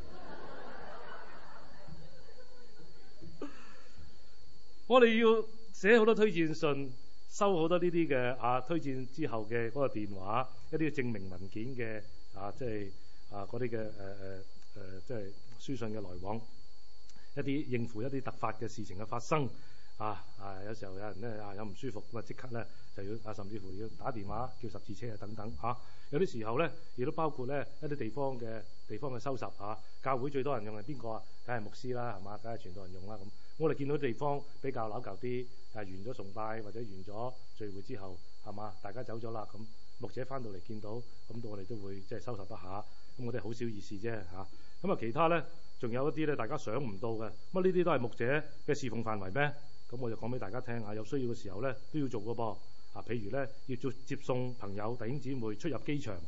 我哋要寫好多推薦信，收好多呢啲嘅推薦之後嘅嗰個電話，一啲證明文件嘅即係嗰啲嘅即係書信嘅來往，一啲應付一啲突發嘅事情嘅發生有時候有人咧有唔舒服咁即刻咧就要甚至乎要打電話叫十字車等等有啲時候咧亦都包括咧一啲地方嘅收拾教會最多人用係邊個啊？梗係牧師啦，係嘛？梗係傳道人用啦咁。我哋見到地方比較扭舊啲，完咗崇拜或者完咗聚會之後，係嘛？大家走咗啦，咁牧者翻到嚟見到，咁我哋都會即係收拾得下。咁我哋好少意思啫咁其他咧，仲有一啲咧，大家想唔到嘅，乜呢啲都係牧者嘅侍奉範圍咩？咁我就講俾大家聽有需要嘅時候咧都要做嘅噃。譬如咧要接送朋友弟兄姊妹出入機場。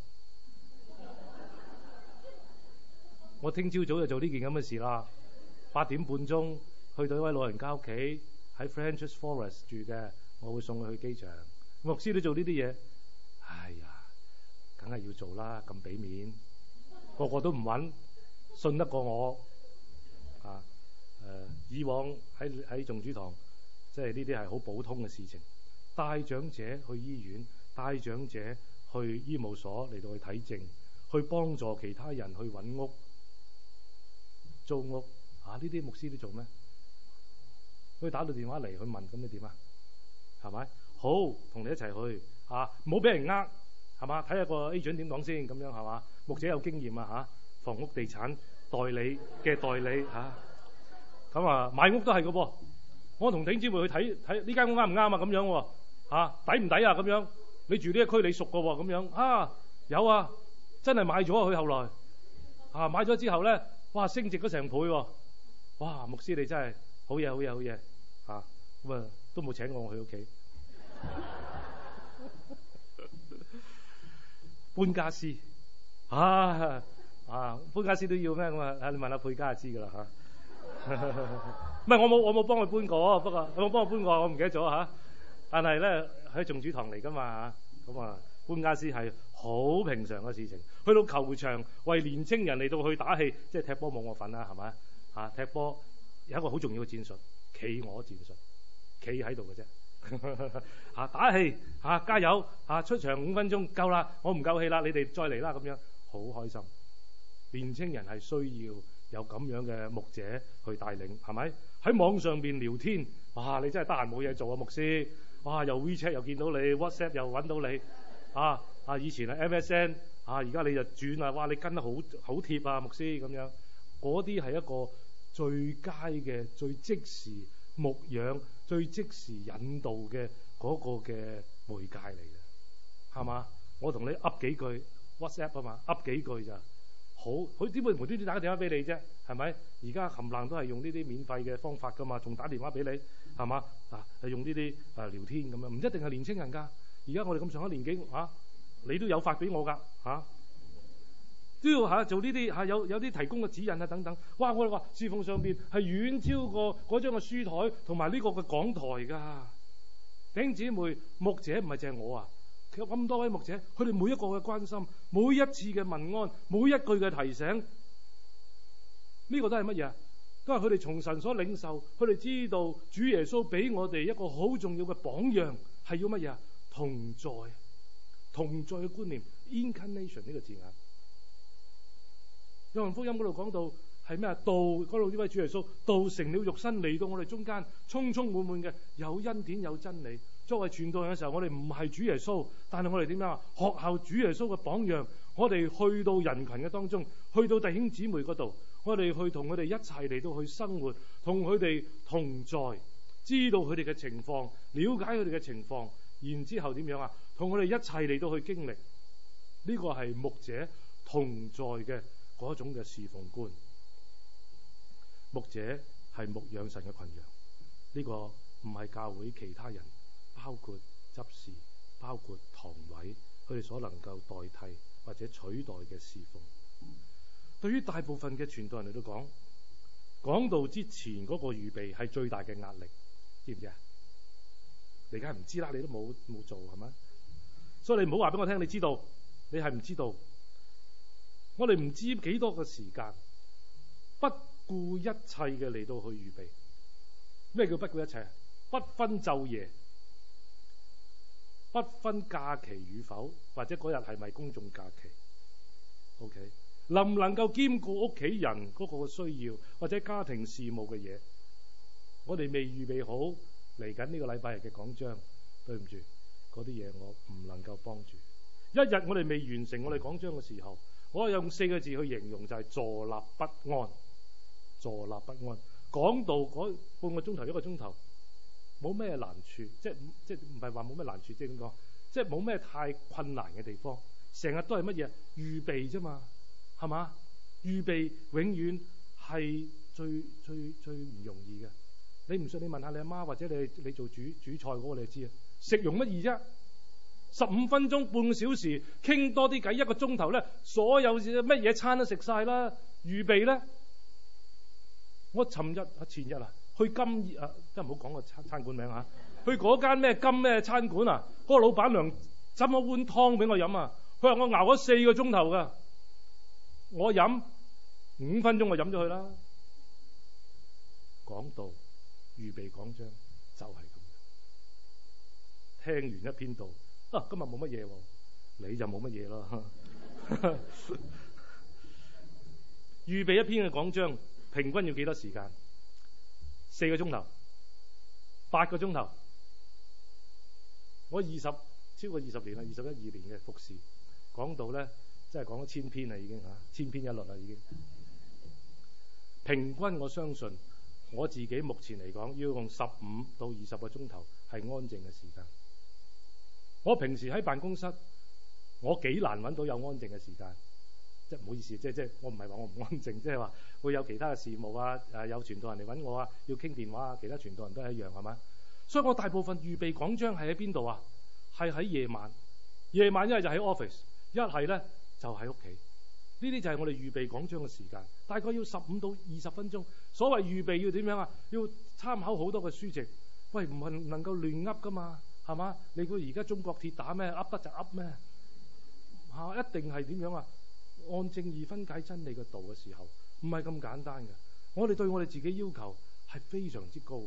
我聽朝早就做呢件咁嘅事啦，8點半鐘。去到一位老人家屋企喺 Frenchs Forest 住嘅，我會送佢去機場。牧師都做呢啲嘢，哎呀，梗係要做啦，咁俾面，個個都唔揾，信得過我以往喺眾主堂，即係呢啲係好普通嘅事情。帶長者去醫院，帶長者去醫務所嚟到去睇症，去幫助其他人去揾屋、租屋呢啲牧師都做咩？佢打到電話嚟去問，咁你點啊？係咪？好，同你一齊去唔好俾人係嘛？睇下個 agent 點講先，咁樣係嘛？牧者有經驗房屋地產代理嘅代理咁買屋都係嘅噃。我同弟兄姊妹去睇呢間屋啱唔啱咁樣喎抵唔抵啊？咁樣你住呢一區你熟嘅喎，咁樣有真係買咗佢後來買咗之後咧，哇升值咗成倍喎！哇牧師你真係好嘢好嘢好嘢咁都冇請我去屋企搬家私搬家私都要咩咁你問下佩嘉就知㗎啦唔係我冇幫佢搬過，不過我冇幫佢搬過，我唔記得咗但係咧喺眾主堂嚟㗎嘛咁搬家私係好平常嘅事情。去到球場為年青人嚟到去打氣，即係踢波冇我份啦，係咪踢波有一個好重要嘅戰術，企鵝戰術，企喺度嘅啫打氣加油出場5分鐘夠啦，我唔夠氣啦，你哋再嚟啦，咁樣好開心。年青人係需要有咁樣嘅牧者去帶領，係咪？喺網上邊聊天，你真係得閒冇嘢做牧師又 WeChat 又見到你 ，WhatsApp 又揾到你以前係 MSN 而家你就轉你跟得好貼牧師咁樣，嗰啲係一個最佳嘅、最即時牧養、最即時引導嘅嗰個嘅媒介嚟嘅，係嘛？我同你噏幾句 WhatsApp 噏幾句咋好？佢點會無端端打個電話俾你啫？係咪？而家冚唪唥都係用呢啲免費嘅方法㗎嘛，仲打電話俾你係嘛？係用呢啲聊天咁樣，唔一定係年青人㗎。而家我哋咁上一年紀你都有發俾我㗎都要做呢啲有啲提供嘅指引等等。哇！我哋話侍奉上邊係遠超過嗰張嘅書台同埋呢個嘅講台㗎。弟兄姊妹，牧者唔係淨係我其實咁多位牧者，佢哋每一個嘅關心，每一次嘅問安，每一句嘅提醒，呢呢個都係乜嘢啊？都係佢哋從神所領受，佢哋知道主耶穌俾我哋一個好重要嘅榜樣，係要乜嘢啊？同在，同在嘅觀念 ，incarnation 呢個字眼。約翰福音嗰度講到係咩啊？道嗰度呢位主耶穌，道成了肉身嚟到我哋中間，充充滿滿嘅，有恩典有真理。作為傳道人嘅時候，我哋唔係主耶穌，但係我哋點樣啊？學效主耶穌嘅榜樣，我哋去到人群嘅當中，去到弟兄姊妹嗰度，我哋去同佢哋一齊嚟到去生活，同佢哋同在，知道佢哋嘅情況，了解佢哋嘅情況，然之後點樣啊？同佢哋一齊嚟到去經歷，呢個係牧者同在嘅嗰種嘅侍奉觀。牧者係牧養神嘅群羊，呢個唔係教會其他人，包括執事、包括堂委，佢哋所能夠代替或者取代嘅侍奉。對於大部分嘅傳道人嚟到講，講道之前嗰個預備係最大嘅壓力，知唔知啊？你梗係唔知啦，你都冇做係咪？所以你唔好話俾我聽，你知道，你係唔知道。我哋唔知幾多個時間，不顧一切嘅嚟到去預備。咩叫不顧一切？不分晝夜，不分假期與否，或者嗰日係咪公眾假期 ？OK， 能唔能夠兼顧屋企人嗰個需要，或者家庭事務嘅嘢？我哋未預備好嚟緊呢個禮拜日嘅講章，對唔住，嗰啲嘢我唔能夠幫助。一日我哋未完成我哋講章嘅時候，我用4個字去形容，就係坐立不安。坐立不安，講道嗰半個鐘頭、1個鐘頭，冇咩難處，即係唔係話冇咩難處，即係點講？即係冇咩太困難嘅地方，成日都係乜嘢？預備啫嘛，係嘛？預備永遠係最唔容易嘅。你唔信，你問下你阿媽，或者你做煮菜嗰個，你就知啊。食容乜易啫？15分鐘、半個小時，傾多啲偈，1個鐘頭咧，所有乜嘢餐都食晒啦。預備咧，我前日去金熱啊，真係唔好講個餐館名嚇，去嗰間咩金咩餐館啊，嗰個老闆娘斟咗碗湯俾我飲啊，佢話我熬咗4個鐘頭㗎，我飲5分鐘我飲咗佢啦。講道預備講章就係咁，聽完一篇道啊，今日冇乜嘢喎，你就冇乜嘢咯。預備一篇嘅講章，平均要幾多時間？4個鐘頭，8個鐘頭。我超過20年啦，21、22年嘅服侍講道咧，真係講咗1000篇啦，已經1000篇一律啦，已經。平均我相信我自己目前嚟講，要用15到20個鐘頭係安靜嘅時間。我平時喺辦公室，我幾難揾到有安靜嘅時間。即係唔好意思，即係我唔係話我唔安靜，即係話會有其他嘅事務啊，有傳道人嚟揾我啊，要傾電話啊，其他傳道人都係一樣，係嘛？所以我大部分預備講章係喺邊度啊？係喺夜晚。夜晚一係就喺 office， 一係咧就喺屋企。呢啲就係我哋預備講章嘅時間，大概要15到20分鐘。所謂預備要點樣啊？要參考好多嘅書籍。喂，唔係能夠亂噏噶嘛，係嘛？你估而家中國鐵打咩？噏得就噏咩？一定係點樣啊？按正義分解真理嘅道嘅時候，唔係咁簡單嘅。我哋對我哋自己要求係非常之高。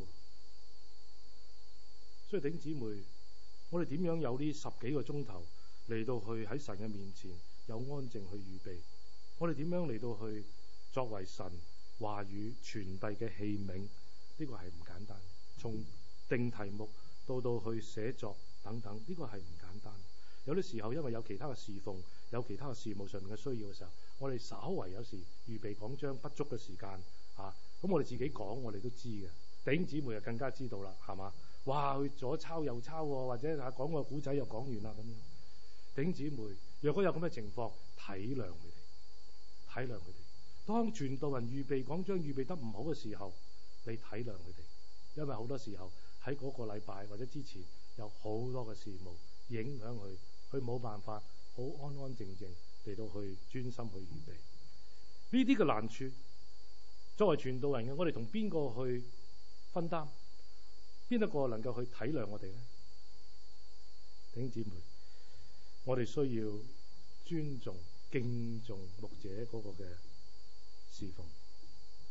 所以弟兄姊妹，我哋點樣有呢10幾個鐘頭嚟到去喺神嘅面前有安靜去預備？我哋點樣嚟到去作為神話語傳遞嘅器皿？呢個係唔簡單。從定題目到去寫作等等，呢個係唔簡單。有啲時候因為有其他嘅侍奉，有其他嘅事務上面嘅需要嘅時候，我哋稍為有時預備講章不足嘅時間咁我哋自己講，我哋都知嘅。弟兄姊妹就更加知道啦，係嘛？哇，佢左抄右抄，或者講個古仔又講完啦咁樣。弟兄姊妹，若果有咁嘅情況，體諒佢哋，體諒佢哋。當傳道人預備講章預備得唔好嘅時候，你體諒佢哋，因為好多時候喺嗰個禮拜或者之前有好多嘅事務影響佢冇辦法好安安靜靜嚟到去專心去預備。呢啲嘅難處，作為傳道人嘅我哋同邊個去分擔？邊一個能夠去體諒我哋呢？弟兄姊妹，我哋需要尊重敬重牧者嗰個嘅侍奉。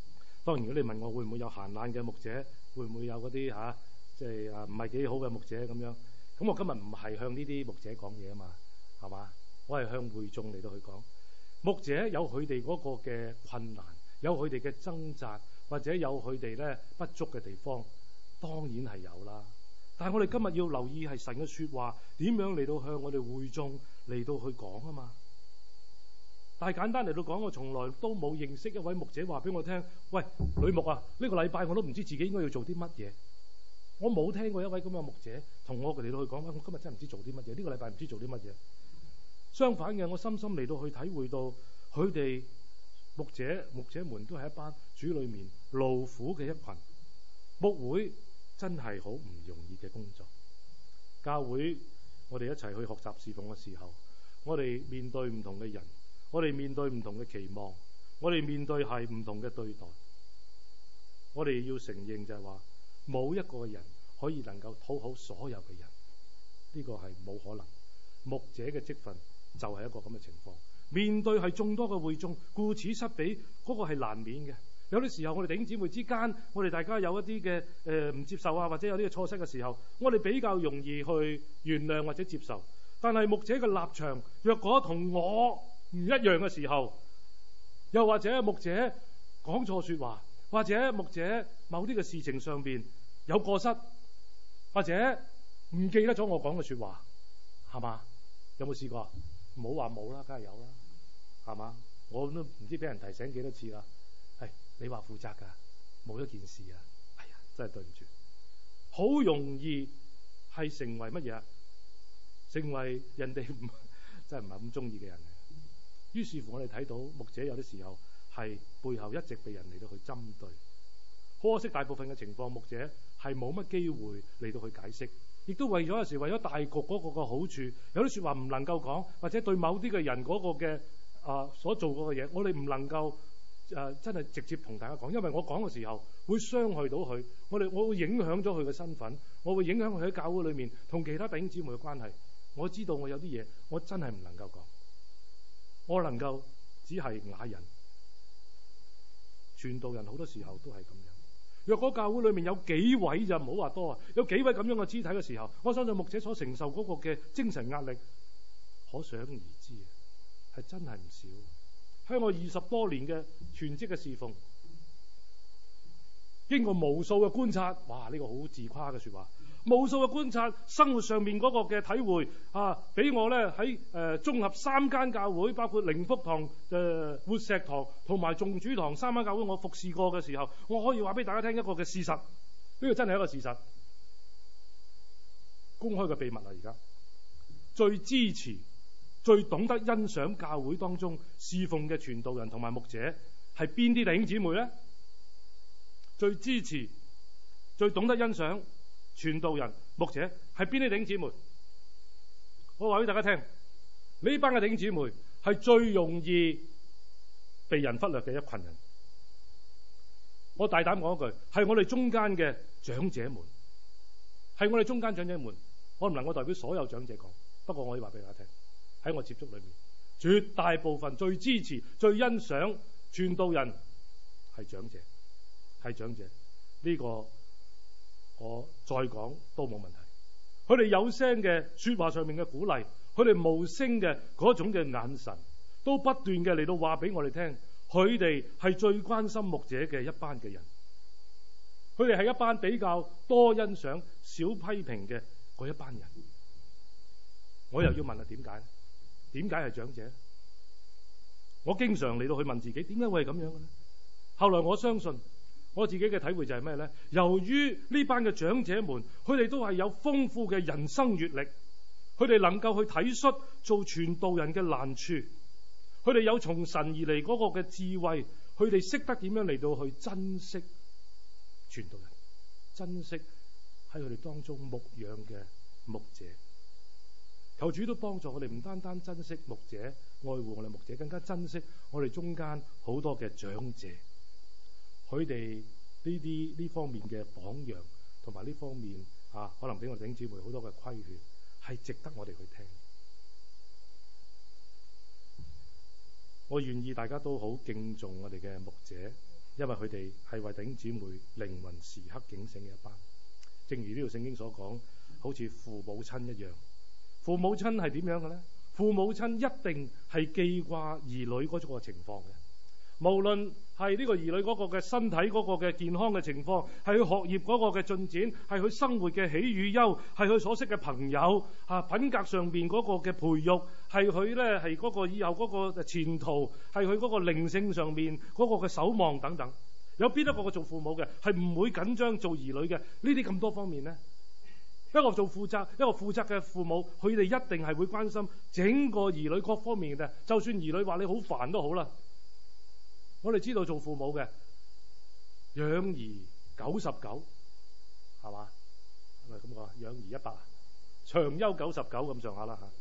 當然，如果你問我會唔會有閒懶嘅牧者，會唔會有嗰啲即係唔係幾好嘅牧者咁樣？咁我今日唔係向呢啲牧者講嘢啊嘛，係嘛？我係向會眾嚟到去講，牧者有佢哋嗰個嘅困難，有佢哋嘅掙扎，或者有佢哋咧不足嘅地方，當然係有啦。但係我哋今日要留意係神嘅說話點樣嚟到向我哋會眾嚟到去講啊嘛。但係簡單嚟到講，我從來都冇認識一位牧者話俾我聽，喂，呂牧啊，呢個禮拜我都唔知自己應該要做啲乜嘢。我冇聽過一位咁嘅牧者同我哋嚟到去講，喂，我今日真係唔知做啲乜嘢，呢個禮拜唔知做啲乜嘢。相反嘅，我深深嚟到去體會到佢哋牧者們都係一班主裏面勞苦嘅一群。牧會真係好唔容易嘅工作。教會我哋一齊去學習侍奉嘅時候，我哋面對唔同嘅人，我哋面對唔同嘅期望，我哋面對係唔同嘅對待。我哋要承認就係話，冇一個人可以能夠討好所有嘅人，呢個係冇可能。牧者嘅職分就係一個咁嘅情況，面對係眾多嘅會眾，顧此失彼，嗰個係難免嘅。有啲時候我哋弟兄姊妹之間，我哋大家有一啲嘅唔接受啊，或者有啲嘅錯失嘅時候，我哋比較容易去原諒或者接受。但係牧者嘅立場若果同我唔一樣嘅時候，又或者牧者講錯說話，或者牧者某啲嘅事情上邊有過失，或者唔記得咗我講嘅說話，係嘛？有冇試過？唔好話冇啦，梗係有啦，係嘛？我都唔知俾人提醒幾多次啦。係你話負責噶，冇一件事啊！哎呀，真係對唔住，好容易係成為乜嘢啊？成為人哋真係唔係咁中意嘅人。於是乎，我哋睇到牧者有啲時候係背後一直被人嚟到去針對。可惜大部分嘅情況，牧者係冇乜機會嚟到去解釋，亦都為咗有時為咗大局嗰個嘅好處，有啲說話唔能夠講，或者對某啲嘅人嗰個嘅所做過嘅嘢，我哋唔能夠真係直接同大家講，因為我講嘅時候會傷害到佢，我會影響咗佢嘅身份，我會影響佢喺教會裏面同其他弟兄姊妹嘅關係。我知道我有啲嘢我真係唔能夠講，我能夠只係啞忍。傳道人好多時候都係咁樣。若果教會裏面有幾位就唔好話多啊，有幾位咁樣嘅肢體嘅時候，我相信牧者所承受嗰個嘅精神壓力可想而知，係真係唔少。喺我20多年嘅全職嘅侍奉，經過無數嘅觀察，哇！呢個好自誇嘅說話，無數嘅觀察，生活上面嗰個嘅體會俾我咧喺綜合3間教會，包括靈福堂、活石堂同埋眾主堂3間教會，我服侍過嘅時候，我可以話俾大家聽一個嘅事實，呢個真係一個事實，公開嘅秘密啊！而家最支持、最懂得欣賞教會當中侍奉嘅傳道人同埋牧者係邊啲弟兄姊妹咧？最支持、最懂得欣賞傳道人、牧者係邊啲弟兄姊妹？我話俾大家聽，呢班嘅弟兄姊妹係最容易被人忽略嘅一群人。我大膽講一句，係我哋中間嘅長者們，係我哋中間長者們。我唔能夠代表所有長者講，不過我可以話俾大家聽，喺我接觸裏面，絕大部分最支持、最欣賞傳道人係長者，係長者。呢個我再講都冇問題。佢哋有聲嘅說話上面嘅鼓勵，佢哋無聲嘅嗰種嘅眼神，都不斷嘅嚟到話俾我哋聽，佢哋係最關心牧者嘅一班嘅人。佢哋係一班比較多欣賞、少批評嘅嗰一班人。我又要問啦，點解？點解係長者？我經常嚟到去問自己，點解會係咁樣嘅咧？後來我相信我自己嘅體會就係咩咧？由於呢班嘅長者們，佢哋都係有豐富嘅人生閱歷，佢哋能夠去體恤做傳道人嘅難處，佢哋有從神而嚟嗰個嘅智慧，佢哋識得點樣嚟到去珍惜傳道人，珍惜喺佢哋當中牧養嘅牧者。求主都幫助我哋，唔單單珍惜牧者，愛護我哋牧者，更加珍惜我哋中間好多嘅長者。佢哋呢方面嘅榜樣，同埋呢方面可能俾我哋弟兄姊妹好多嘅規勸，係值得我哋去聽。我願意大家都好敬重我哋嘅牧者， 因為佢哋係為弟兄姊妹靈魂時刻警醒嘅一班。正如呢條聖經所講，好似父母親一樣。父母親係點樣嘅呢？父母親一定係記掛兒女嗰個情況嘅，無論係呢個兒女嗰個嘅身體嗰個嘅健康嘅情況，係佢學業嗰個嘅進展，係佢生活嘅喜與憂，係佢所識嘅朋友品格上邊嗰個嘅培育，係佢呢係嗰個以後嗰個前途，係佢嗰個靈性上面嗰個嘅守望等等。有邊一個做父母嘅係唔會緊張做兒女嘅呢啲咁多方面呢？一個負責嘅父母，佢哋一定係會關心整個兒女各方面嘅。就算兒女話你好煩都好啦，我哋知道做父母嘅養兒99，係嘛？係咪咁講？養兒100，長憂99咁上下啦嚇。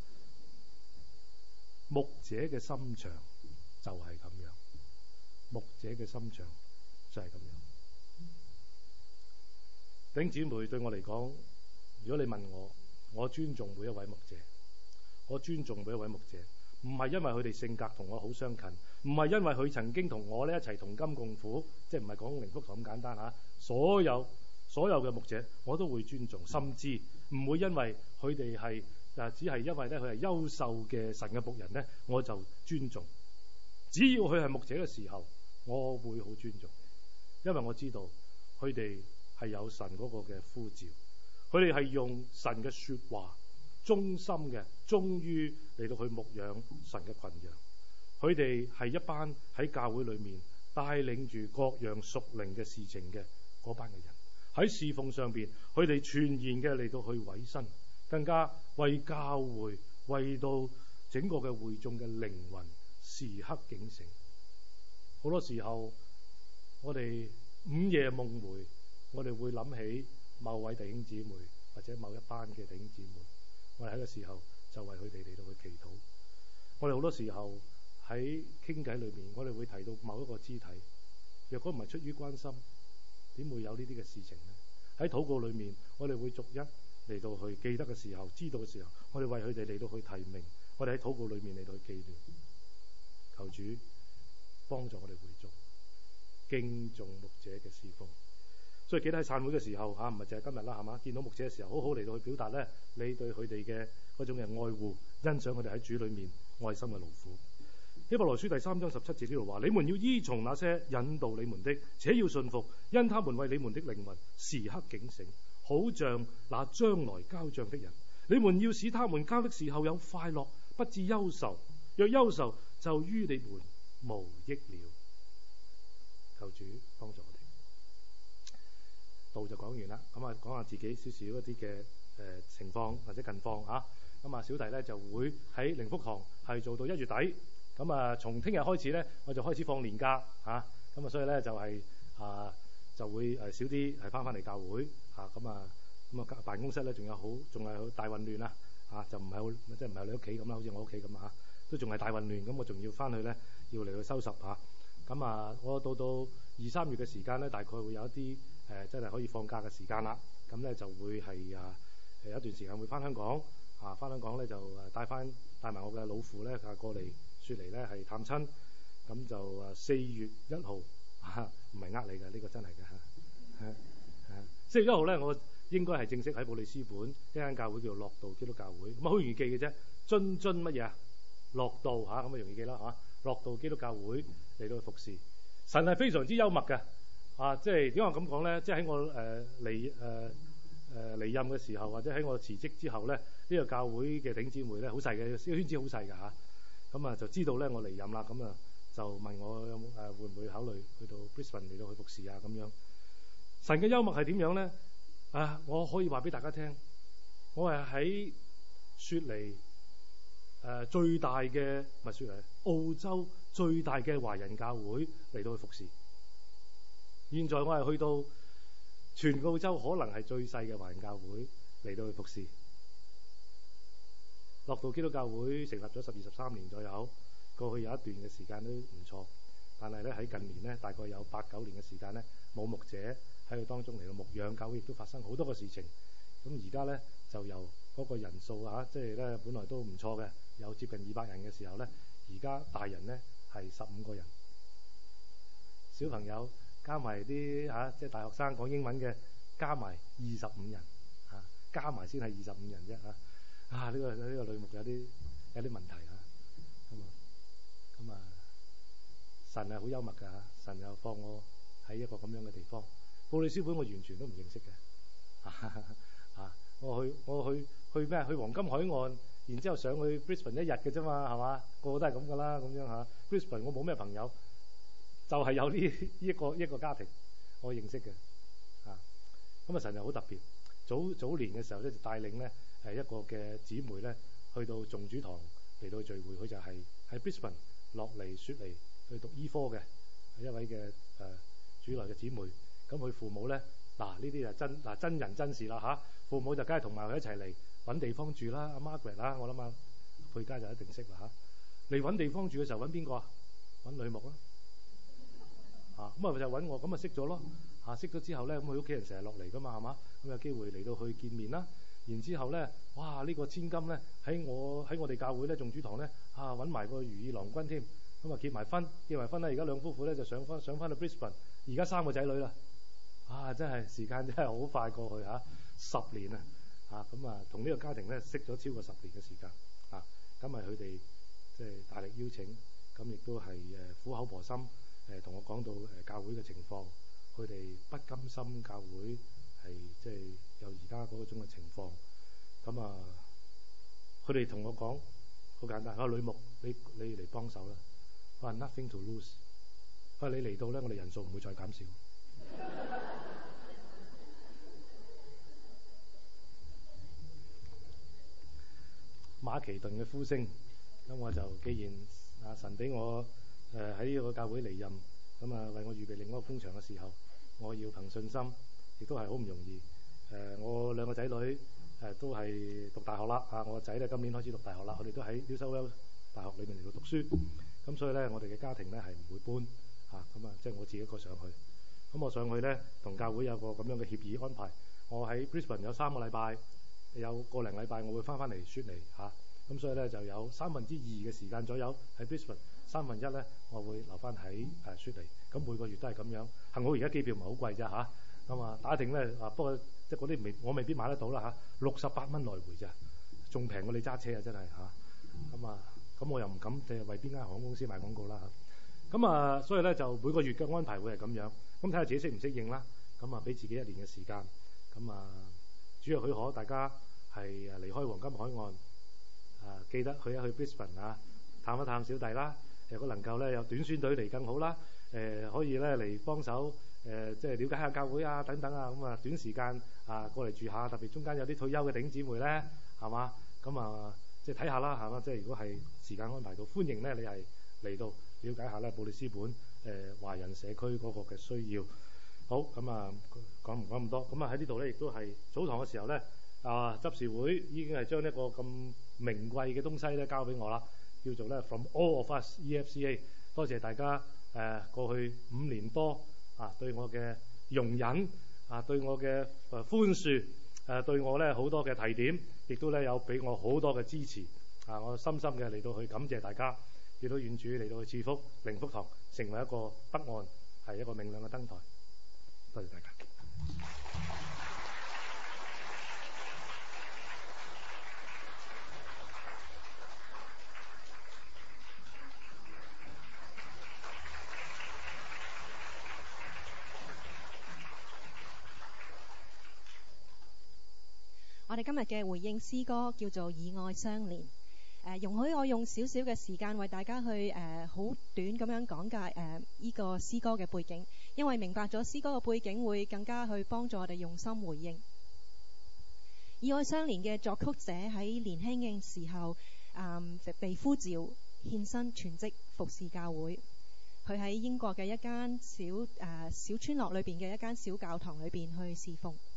牧者嘅心腸就係咁樣，牧者嘅心腸就係咁樣。弟兄姊妹，對我嚟講，如果你問我，我尊重每一位牧者，我尊重每一位牧者，唔係因為佢哋性格同我好相近，唔係因為佢曾經同我呢一齊同甘共苦，即係唔係講靈福堂咁簡單嚇。所有嘅牧者我都會尊重，甚至唔會因為佢哋係只係因為咧佢係優秀嘅神嘅僕人咧，我就尊重。只要佢係牧者嘅時候，我會好尊重，因為我知道佢哋係有神嗰個嘅呼召。佢哋係用神嘅說話，忠心嘅，忠於嚟到去牧養神嘅群羊。佢哋係一班喺教會裏面帶領住各樣屬靈嘅事情嘅嗰班嘅人。喺侍奉上邊，佢哋全然嘅嚟到去委身，更加為教會，為到整個嘅會眾嘅靈魂時刻警醒。好多時候，我哋午夜夢回，我哋會諗起某位弟兄姊妹或者某一班嘅弟兄姊妹，我哋喺個時候就為佢哋嚟到去祈禱。我哋好多時候喺傾偈裏面，我哋會提到某一個肢體，若果唔係出於關心，點會有呢啲嘅事情呢？喺禱告裏面，我哋會逐一嚟到去記得嘅時候，知道嘅時候，我哋為佢哋嚟到去提名，我哋喺禱告裏面嚟到去紀念。求主幫助我哋會眾敬重牧者嘅侍奉。所以記得喺散會嘅時候唔係淨係今日啦，係嘛？見到牧者嘅時候，好好嚟到去表達咧，你對佢哋嘅嗰種嘅愛護、欣賞佢哋喺主裏面愛心嘅勞苦。希伯來書第3章17節呢度話：你們要依從那些引導你們的，且要順服，因他們為你們的靈魂時刻警醒，好像那將來交賬的人。你們要使他們交的時候有快樂，不致憂愁。若憂愁，就於你們無益了。求主幫助我哋。道就講完啦，咁講下自己少少一啲嘅情況或者近況嚇。咁小弟咧就會喺靈福堂係做到1月底。咁從聽日開始咧，我就開始放年假嚇。咁所以咧就係就會少啲係翻嚟教會嚇。咁辦公室咧仲係大混亂啦嚇，就唔係好即係唔係你屋企咁啦，好似我屋企咁嚇，都仲係大混亂。咁我仲要翻去咧，要嚟去收拾嚇。咁我到2、3月嘅時間咧，大概會有一啲真係可以放假嘅時間啦。咁咧就會係有一段時間會翻香港翻香港咧就帶埋我嘅老父咧過嚟雪梨咧係探親。咁就4月1號唔係呃你嘅，呢個真係嘅。4月1號咧，我應該係正式喺布里斯本一間教會叫做樂道基督教會。咁好容易記嘅啫，津乜嘢啊？樂道咁容易記啦嚇。樂道基督教會嚟到去服侍。神係非常之幽默嘅即係點解我咁講咧？即係喺我離任嘅時候，或者喺我辭職之後咧，呢個教會嘅弟兄姊妹咧好細嘅，圈子好細㗎嚇。咁就知道咧我離任啦，咁就問我有冇會唔會考慮去到 Brisbane 嚟到去服侍咁樣。神嘅幽默係點樣咧？我可以話俾大家聽，我係喺雪梨最大嘅唔係雪梨，澳洲最大嘅華人教會嚟到去服侍。現在我係去到全澳洲可能係最細嘅華人教會嚟到去服侍。樂道基督教會成立咗12、13年左右，過去有一段嘅時間都唔錯，但係咧喺近年咧大概有8、9年嘅時間咧冇牧者喺佢當中嚟到牧養，教會亦都發生好多個事情。咁而家咧就由嗰個人數即係咧本來都唔錯嘅，有接近200人嘅時候咧，而家大人咧係15個人，小朋友加埋啲即係大學生講英文嘅，加埋25人加埋先係25人啫呢個類目有啲問題咁神係好幽默㗎神又放我喺一個咁樣嘅地方。布里斯本我完全都唔認識嘅我去咩？去黃金海岸，然之後上去 Brisbane 一日嘅啫嘛，係嘛？個個都係咁㗎啦，咁樣Brisbane 我冇咩朋友，就係有呢一個家庭我認識嘅咁神又好特別。早年嘅時候咧，就帶領咧一個嘅姊妹咧去到眾主堂嚟到聚會，佢就係喺 Brisbane 落嚟雪梨去讀醫科嘅一位嘅主內嘅姊妹。咁佢父母咧呢啲就真人真事啦父母就梗係同埋佢一齊嚟揾地方住啦。阿 Margaret 啦，我諗佩嘉就一定識啦嚟揾地方住嘅時候揾邊個啊？揾女牧啦咁就揾我，咁識咗咯識咗之後咧，咁佢屋企人成日落嚟噶嘛，係嘛？咁有機會嚟到去見面啦。然之後咧，哇！呢個千金咧喺我哋教會咧眾主堂咧揾埋個如意郎君添，咁結埋婚啦。而家兩夫婦咧就上翻去 Brisbane， 而家3個仔女啦。真係時間真係好快過去10年咁同呢個家庭咧識咗超過10年嘅時間咁佢哋即係大力邀請，咁亦都係苦口婆心同我講到教會嘅情況，佢哋不甘心教會係即係有而家嗰種嘅情況。咁佢哋同我講好簡單，女牧你嚟幫手啦。我話 nothing to lose， 佢話你嚟到咧，我哋人數唔會再減少。馬其頓嘅呼聲，咁我就既然神俾我喺呢個教會離任，咁為我預備另一個工場嘅時候，我要憑信心，亦都係好唔容易。我2個仔女都係讀大學啦我個仔咧今年開始讀大學啦，佢哋都喺 New South Wales 大學裏面嚟到讀書。咁所以咧，我哋嘅家庭咧係唔會搬即係我自己一個上去。咁我上去咧，同教會有個咁樣嘅協議安排。我喺 Brisbane 有3個禮拜，有個零禮拜我會翻嚟雪梨咁所以咧就有2/3嘅時間左右喺 Brisbane， 1/3咧我會留翻喺雪梨。咁每個月都係咁樣。幸好而家機票唔係好貴啫咁打定咧不過即係嗰啲我未必買得到啦68蚊來回咋，仲平過你揸車真係咁我又唔敢即係為邊間航空公司賣廣告啦咁所以咧就每個月嘅安排會係咁樣。咁睇下自己適唔適應啦。咁俾自己1年嘅時間。咁主要許可大家係離開黃金海岸記得去一去 Brisbane 探一探小弟啦。如果能夠咧有短宣隊嚟更好啦。可以咧嚟幫手即係了解下教會等等咁短時間過嚟住下，特別中間有啲退休嘅弟兄姊妹咧係嘛，咁即係睇下啦係嘛，即係如果係時間安排到，歡迎咧你係嚟到了解下咧布里斯本華人社區嗰個嘅需要。好咁講唔講咁多，咁喺呢度咧亦都係早堂嘅時候咧執事會已經係將一個咁名貴嘅東西咧交俾我啦，叫做咧 From All of Us EFCA。多謝大家過去5年多對我嘅容忍對我嘅寬恕對我咧好多嘅提點，亦都咧有俾我好多嘅支持我深深嘅嚟到去感謝大家，亦都願主嚟到去賜福靈福堂成為一個北岸係一個明亮嘅燈台。多謝大家。 我哋今日嘅回應詩歌叫做以愛相連。容許我用少少嘅時間為大家去好短咁樣講解呢個詩歌嘅背景，因為明白咗詩歌嘅背景會更加去幫助我哋用心回應。以愛相連嘅作曲者喺年輕嘅時候被呼召獻身全職服侍教會。佢喺英國嘅一間小村落裏邊嘅一間小教堂裏邊去侍奉。